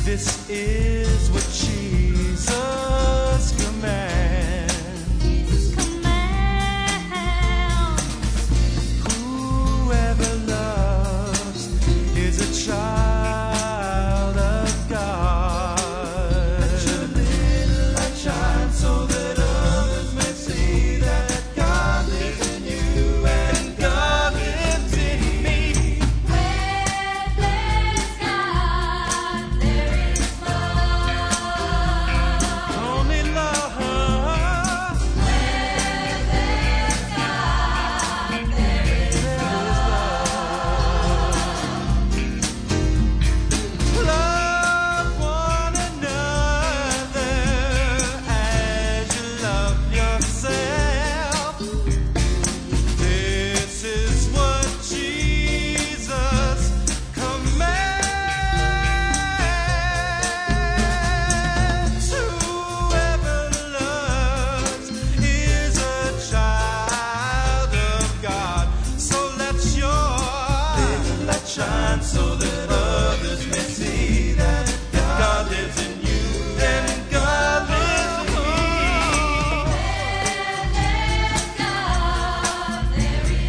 This is what Jesus commands. Commands. Whoever loves is a child of God. Let your little light shine so that others may see that God lives in you and God lives in me. Where there's God, there is love. Only love. Where there's God, there is Love one another as you love yourself. This is what Jesus commands. Whoever loves is a child of God. So let your little light shine so that others may see that God lives in you and God lives in me. God, there is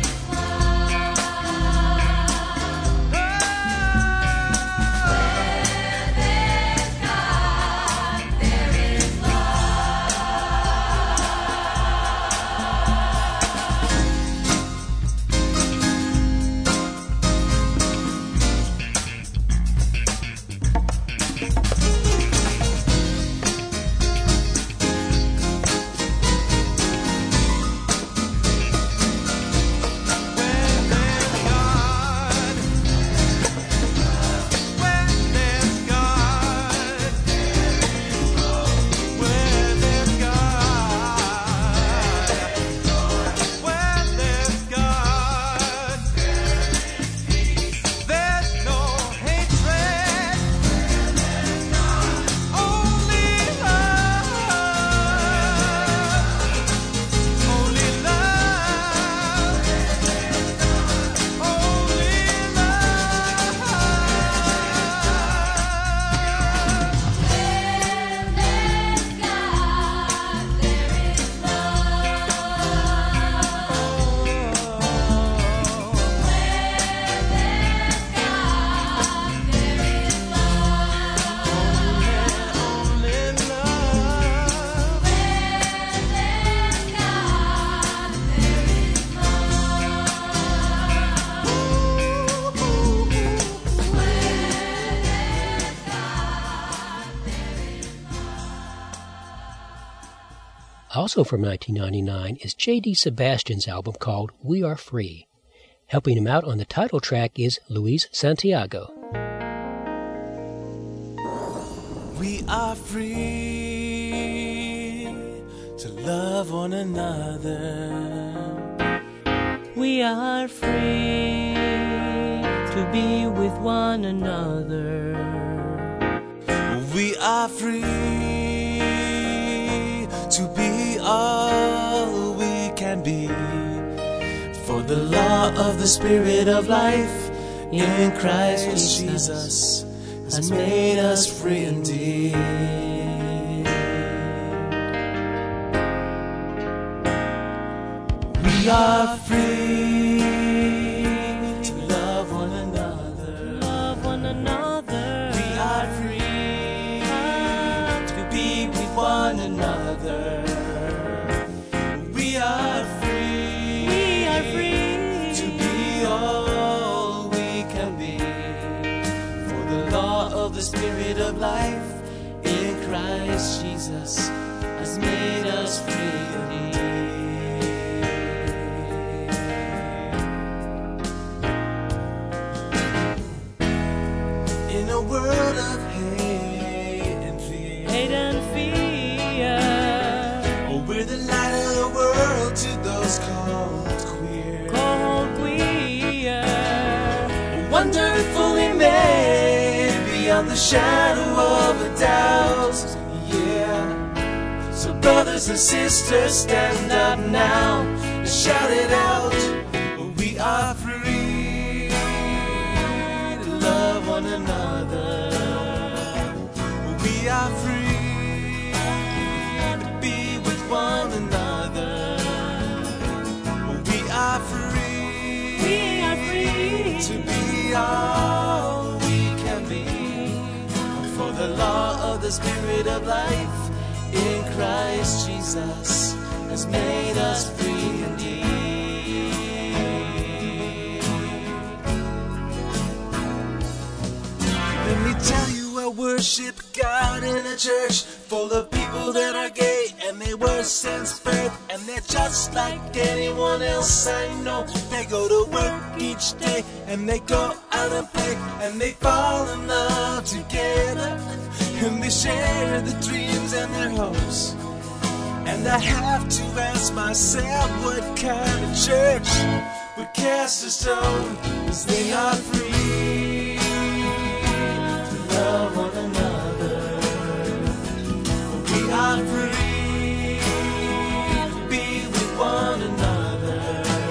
Also from nineteen ninety-nine is J D Sebastian's album called We Are Free. Helping him out on the title track is Luis Santiago. We are free to love one another. We are free to be with one another. We are free to be all we can be. For the law of the Spirit of life in Christ Jesus has made us free indeed. We are free to love one another. Love one another. We are free to be with one another. We are free. We are free to be all we can be. For the law of the Spirit of life in Christ Jesus has made us free indeed. In a world of hate and fear, hate and fear. oh, we're the light of the world to those called queer. Called queer. Wonderfully made beyond the shadow of a doubt. Yeah. So brothers and sisters, stand up now and shout it out. We are free to love one another. We are free to be with one another. We are free, We are free to be all we can be. For the law of the Spirit of life in Christ Jesus has made us free indeed. Let me tell you, I worship God in a church full of people that are gay, and they were since birth, and they're just like anyone else I know. They go to work each day, and they go out and play, and they fall in love together, and they share the dreams and their hopes. And I have to ask myself, what kind of church would cast a stone? 'Cause they are free to love one another. We are free to be with one another.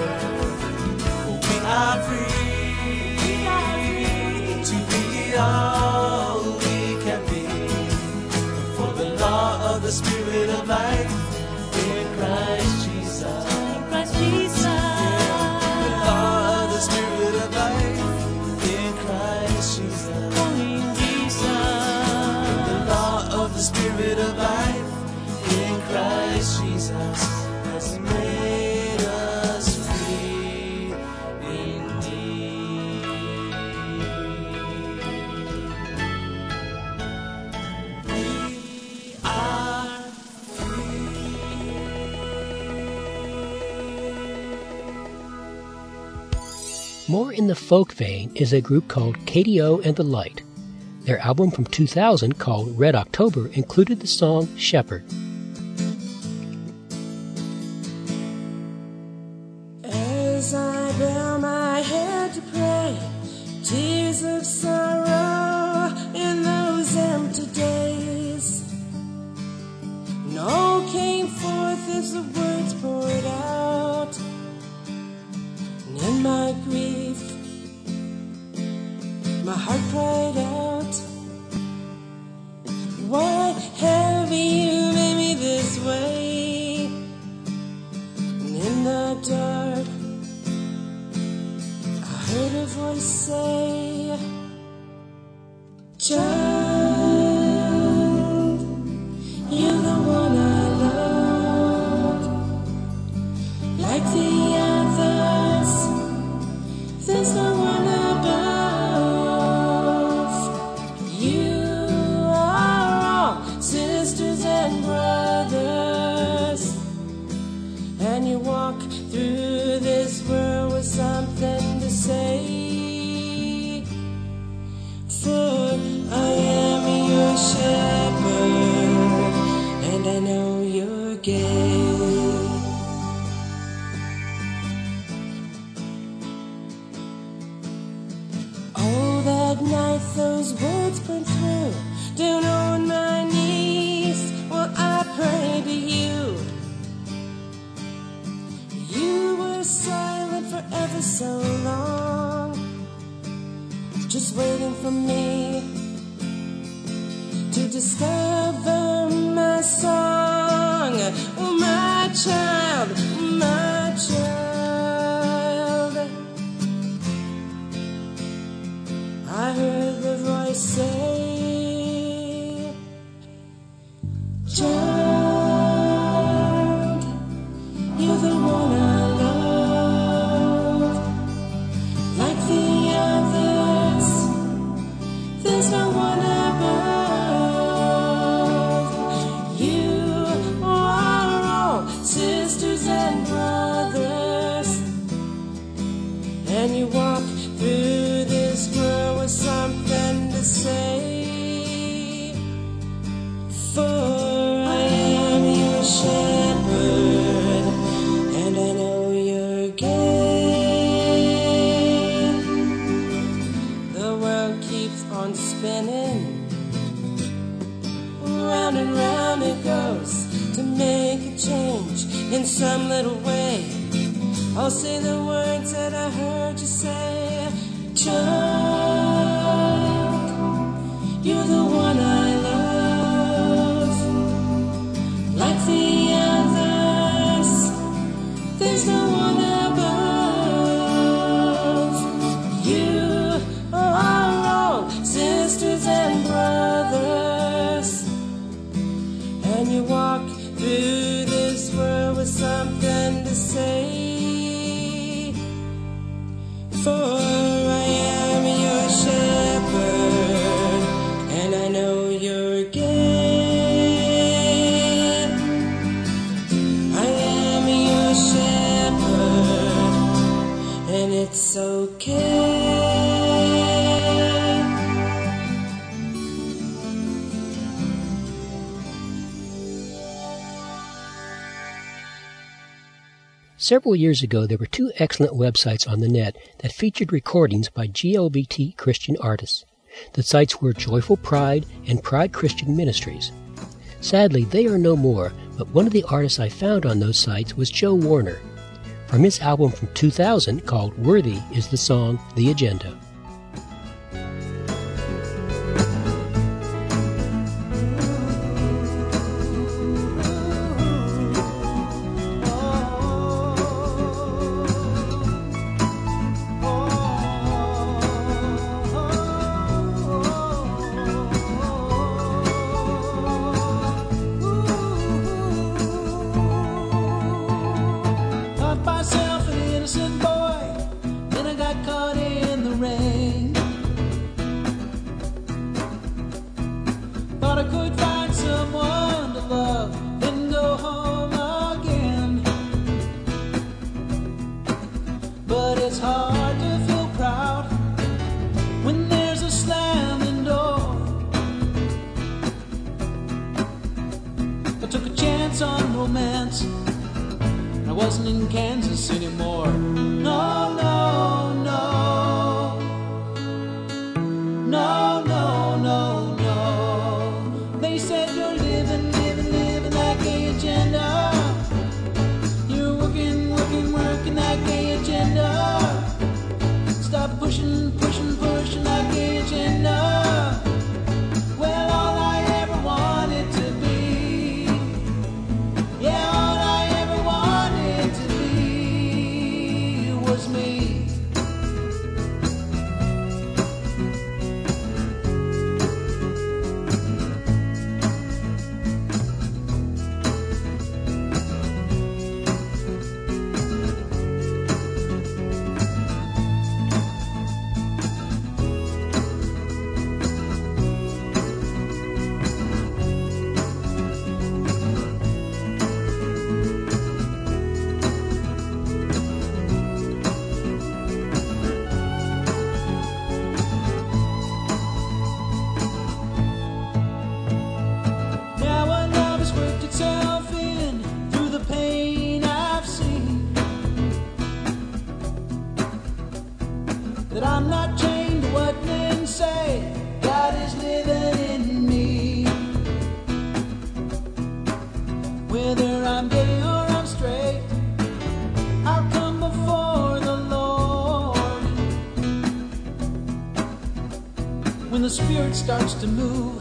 We are free to be all we can be. For the law of the Spirit of life in Christ Jesus. Christ Jesus. The law of the Spirit of life in Christ Jesus. In Jesus. The law of the Spirit of life in Christ Jesus has made us free indeed. We are More in the folk vein is a group called K D O and the Light. Their album from two thousand called Red October included the song Shepherd. As I bow my head to pray, tears of sorrow in those empty days, no came forth as the words poured out. And in my grief, my heart cried out, why have you made me this way? And in the dark, I heard a voice say, child, you're the one I love. Like the others, there's no one above. You are all sisters and brothers, and you walk through this world with something to say. For I am your shepherd, and I know you're gay. Oh, that night those words burned through, down on my knees, while I prayed to you. You were silent for ever so long, just waiting for me to discover my song. Oh, my child, my child. I heard the voice say, child, you're the one I love. Like the others, there's no one above. You are all sisters and brothers, and you walk through this world with something to say. For I am your shepherd, and I know you're gay. The world keeps on spinning, round and round it goes, to make a change in some little way. I'll say the words that I heard you say, child, you're the one I love. Several years ago, there were two excellent websites on the net that featured recordings by G L B T Christian artists. The sites were Joyful Pride and Pride Christian Ministries. Sadly, they are no more, but one of the artists I found on those sites was Joe Warner. From his album from two thousand called Worthy is the song The Agenda. When the spirit starts to move,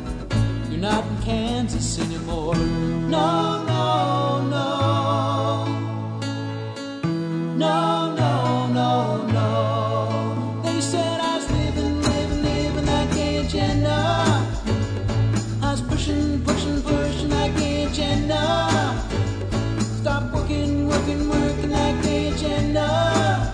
you're not in Kansas anymore. No, no, no. No, no, no, no. They said I was living, living, living that gay agenda. I was pushing, pushing, pushing that gay agenda. Stop working, working, working that gay agenda.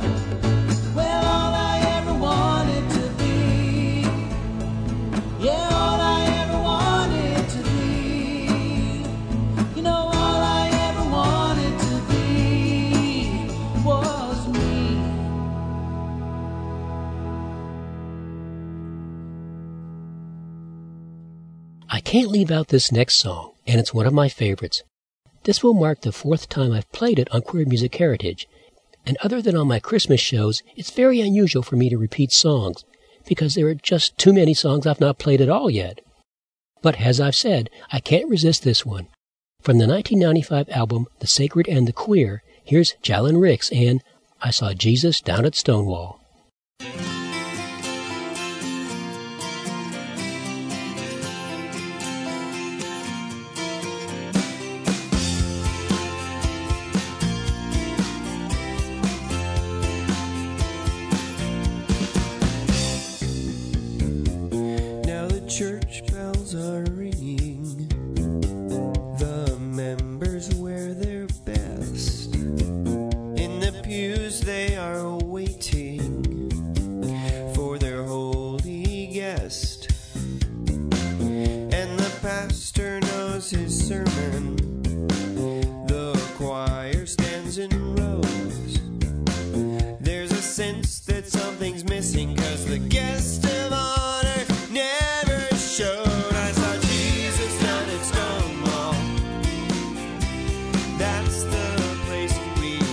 I can't leave out this next song, and it's one of my favorites. This will mark the fourth time I've played it on Queer Music Heritage, and other than on my Christmas shows, it's very unusual for me to repeat songs, because there are just too many songs I've not played at all yet. But as I've said, I can't resist this one. From the nineteen ninety-five album The Sacred and the Queer, here's Jalen Ricks and I Saw Jesus Down at Stonewall. Church bells are ringing, the members wear their best. In the pews they are waiting for their holy guest. And the pastor knows his sermon, the choir stands in rows. There's a sense that something's missing, 'cause the guest of honor never showed. I saw Jesus down at Stonewall. That's the place we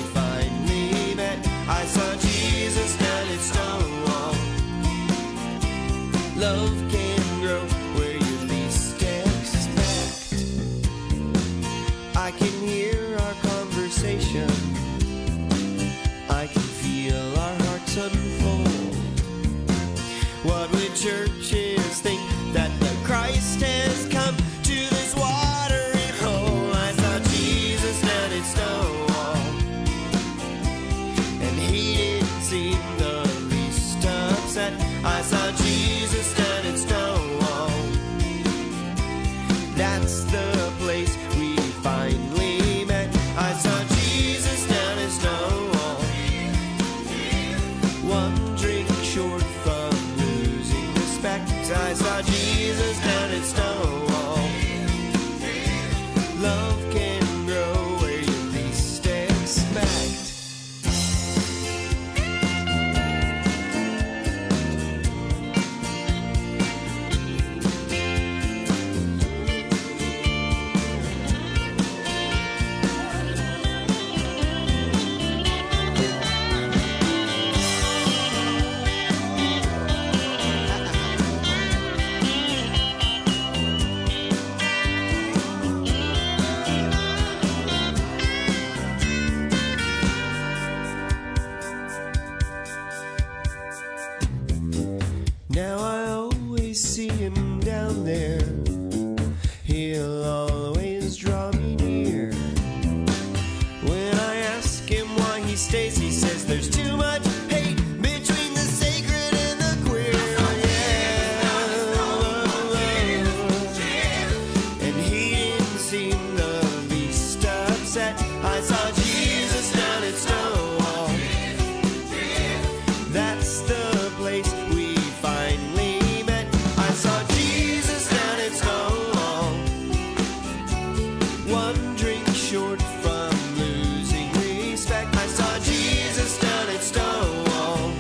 down there, he'll always draw me near. When I ask him why he stays, he says there's too much hate between the sacred and the queer. Yeah, and he didn't seem the least upset. I saw Jesus down at Stonewall. That's the place we finally met. I saw Jesus down at Stonewall. One drink short from losing respect. I saw Jesus down at Stonewall.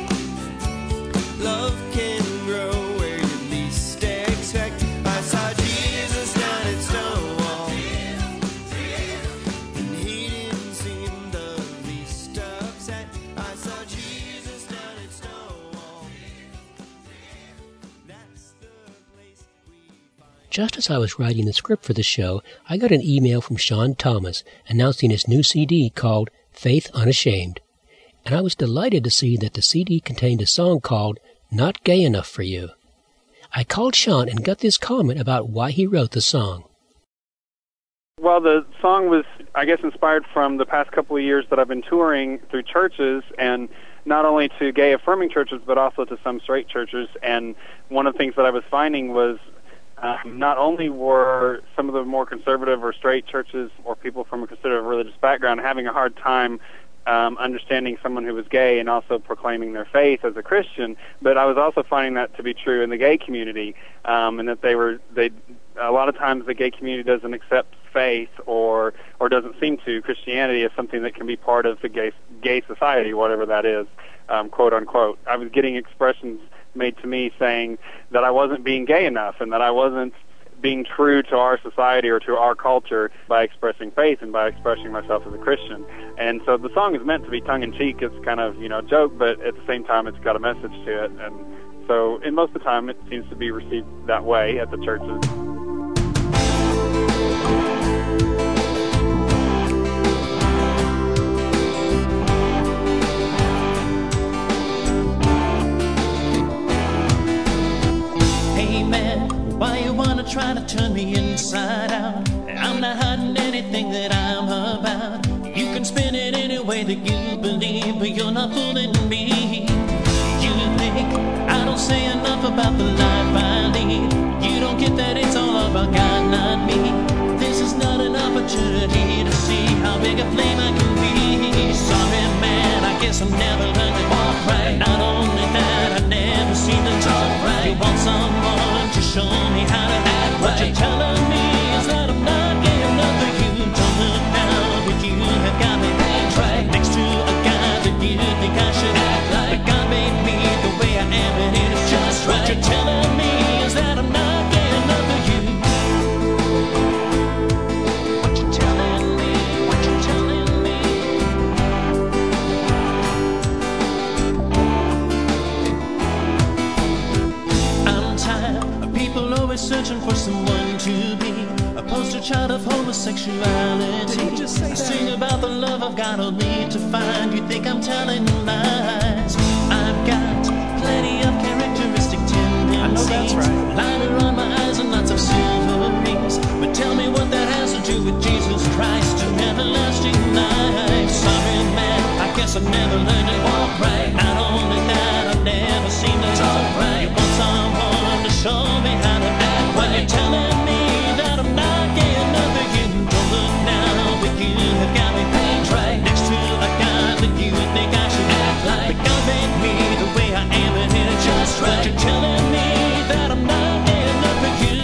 Love can grow where you least expect. I saw Jesus down at Stonewall. And he didn't seem the least upset. I saw Jesus down at Stonewall. That's the place we find. Just as I was writing the script for the show, I got an email from Sean Thomas announcing his new C D called Faith Unashamed. And I was delighted to see that the C D contained a song called Not Gay Enough for You. I called Sean and got this comment about why he wrote the song. Well, the song was, I guess, inspired from the past couple of years that I've been touring through churches, and not only to gay-affirming churches, but also to some straight churches. And one of the things that I was finding was um, not only were some of the more conservative or straight churches or people from a conservative religious background having a hard time um, understanding someone who was gay and also proclaiming their faith as a Christian, but I was also finding that to be true in the gay community, um, and that they were they a lot of times the gay community doesn't accept faith or or doesn't seem to Christianity as something that can be part of the gay gay society, whatever that is, um, quote unquote. I was getting expressions made to me saying that I wasn't being gay enough and that I wasn't being true to our society or to our culture by expressing faith and by expressing myself as a Christian. And so the song is meant to be tongue-in-cheek. It's kind of, you know, a joke, but at the same time it's got a message to it. And so in most of the time it seems to be received that way at the churches. Hey man, why you wanna try to turn me inside out? I'm not hiding anything that I'm about. You can spin it any way that you believe, but you're not fooling me. You think I don't say enough about the life I lead. You don't get that it's all about God, not me. This is not an opportunity to see how big a flame I can be. Sorry man, I guess I'm never learned to walk right. Not only that, I never seem to talk right. You want someone to show me how to act right. What you're telling me is that I'm not gay enough for you. Don't look now, but you have got me right, right next to a guy that you think I should act like. But God made me the way I am, and it is just right. What you're telling me is that I'm not gay enough for you. What you're telling me, what you're telling me. I'm tired of people always searching for someone to be a poster child of homosexuality. Just say I sing about the love of God only to find you think I'm telling lies. I've got plenty of characteristic tendencies. I know that's right. Liner on my eyes and lots of silver rings. But tell me what that has to do with Jesus Christ and everlasting life. Sorry man, I guess I've never learned to walk right. Not only that, I've never seen to talk right. You want someone to show me how to act right. When you're telling me that I'm not gay enough for you, don't look now, but you have got me paid right next to a guy that you think I should act like. But God made me the way I am, and it's just right. But you're telling me that I'm not gay enough for you.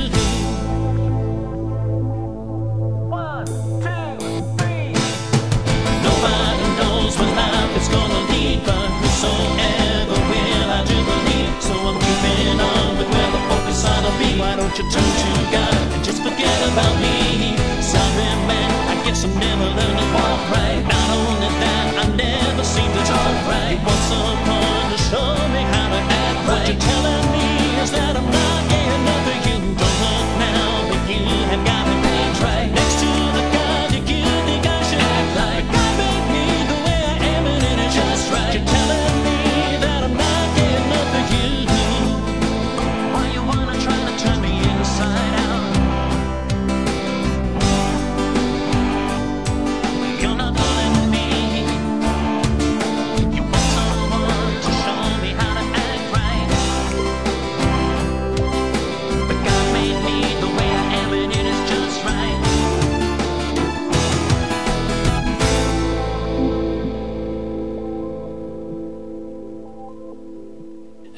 One, two, three. Nobody knows where life is gonna lead, but whosoever will, I do believe. So I'm keeping on with where the focus ought to be. Why don't you turn to God and just forget about me? Sorry man, I guess I've never learned to walk right. Not only that, I never seem to talk right. You want someone to show me how to act right. What you're telling me is that I'm not gay enough for you. Don't look now, but you have got me paid right next to the God that you think I should act like. But God made me the way I am, and it is just right. You're telling me that I'm not gay enough for you. Why you wanna try to turn me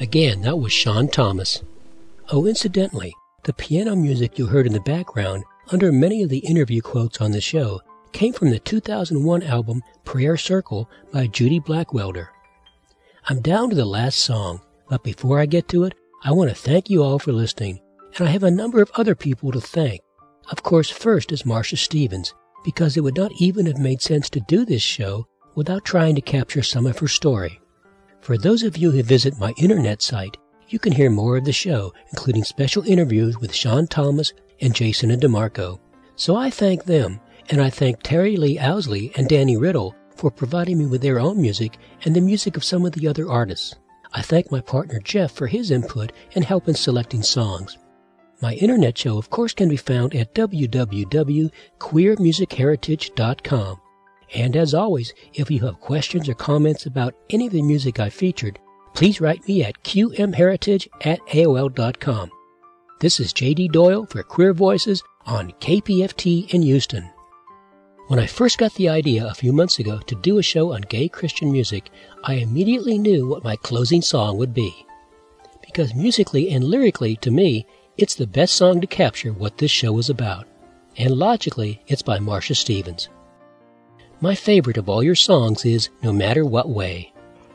Again, that was Sean Thomas. Oh, incidentally, the piano music you heard in the background under many of the interview quotes on the show came from the two thousand one album Prayer Circle by Judy Blackwelder. I'm down to the last song, but before I get to it, I want to thank you all for listening, and I have a number of other people to thank. Of course, first is Marcia Stevens, because it would not even have made sense to do this show without trying to capture some of her story. For those of you who visit my internet site, you can hear more of the show, including special interviews with Sean Thomas and Jason and DeMarco. So I thank them, and I thank Terry Lee Owsley and Danny Riddle for providing me with their own music and the music of some of the other artists. I thank my partner Jeff for his input and help in selecting songs. My internet show, of course, can be found at w w w dot queer music heritage dot com. And as always, if you have questions or comments about any of the music I featured, please write me at q m heritage at a o l dot com. This is J D Doyle for Queer Voices on K P F T in Houston. When I first got the idea a few months ago to do a show on gay Christian music, I immediately knew what my closing song would be. Because musically and lyrically, to me, it's the best song to capture what this show is about. And logically, it's by Marcia Stevens. My favorite of all your songs is No Matter What Way.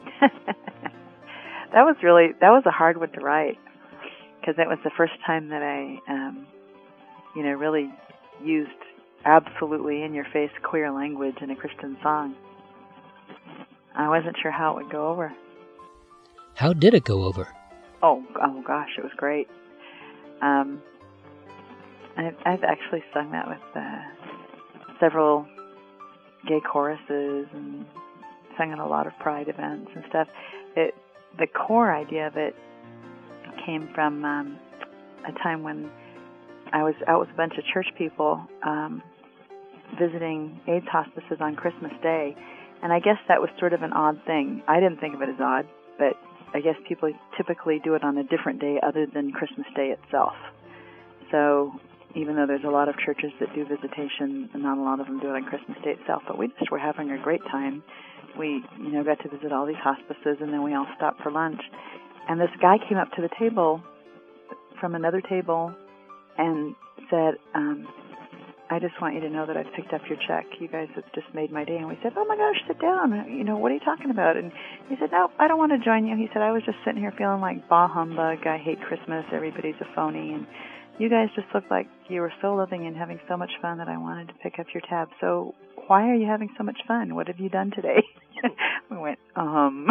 That was really, that was a hard one to write, because it was the first time that I, um, you know, really used absolutely in-your-face queer language in a Christian song. I wasn't sure how it would go over. How did it go over? Oh, oh gosh, it was great. Um, I've, I've actually sung that with uh, several gay choruses and sung at a lot of Pride events and stuff. It, the core idea of it came from um, a time when I was out with a bunch of church people um, visiting AIDS hospices on Christmas Day, and I guess that was sort of an odd thing. I didn't think of it as odd, but I guess people typically do it on a different day other than Christmas Day itself. So even though there's a lot of churches that do visitation, and not a lot of them do it on Christmas Day itself, but we just were having a great time. We, you know, got to visit all these hospices, and then we all stopped for lunch. And this guy came up to the table from another table and said, um, I just want you to know that I've picked up your check. You guys have just made my day. And we said, oh, my gosh, sit down. You know, what are you talking about? And he said, no, I don't want to join you. He said, I was just sitting here feeling like bah humbug. I hate Christmas. Everybody's a phony. And you guys just looked like you were so loving and having so much fun that I wanted to pick up your tab. So why are you having so much fun? What have you done today? We went, um,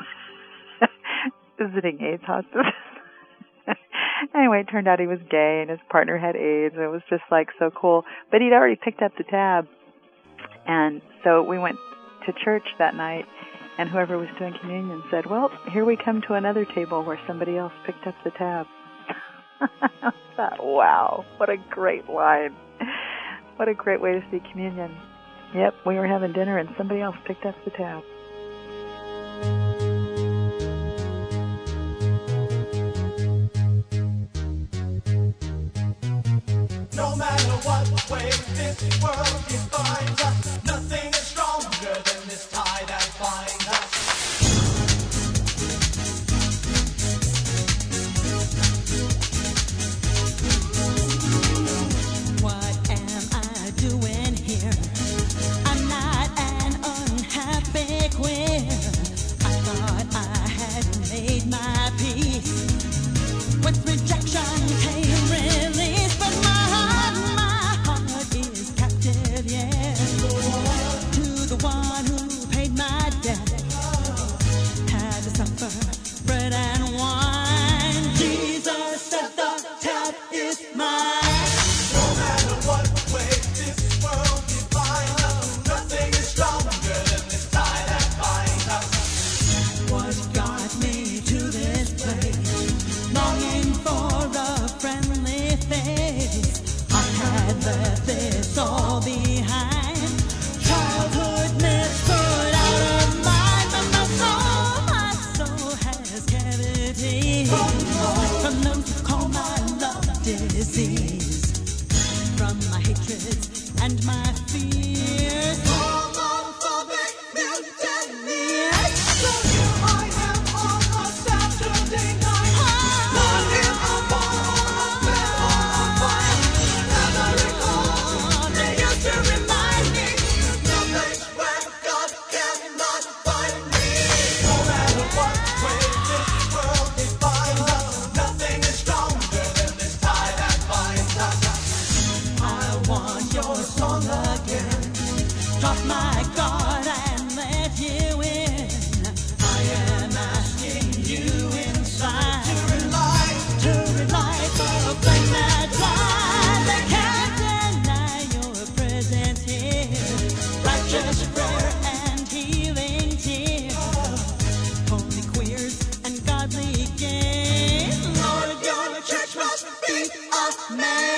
visiting AIDS hospice. Anyway, it turned out he was gay and his partner had AIDS. It was just like so cool. But he'd already picked up the tab. And so we went to church that night, and whoever was doing communion said, well, here we come to another table where somebody else picked up the tab. I thought, wow, what a great line. What a great way to see communion. Yep, we were having dinner and somebody else picked up the tab. No matter what way this world defines us, nothing is stronger than this tie that binds us. What am I doing here? I'm not an unhappy queer. I thought I had made my peace. With rejection came release, but my heart, my heart is captive, yeah. To the one who paid my debt, had to suffer bread and wine. Jesus said the tab is mine. No matter what way this world defines us, nothing is stronger than this tie that binds us. What got me to this place? Longing for a friendly face. I had left this all behind. Childhood myths put out of mind, but my soul, my soul has cavity from those who call my love disease, from my hatreds and my fears. Homophobic mutiny. So here I am on a Saturday man.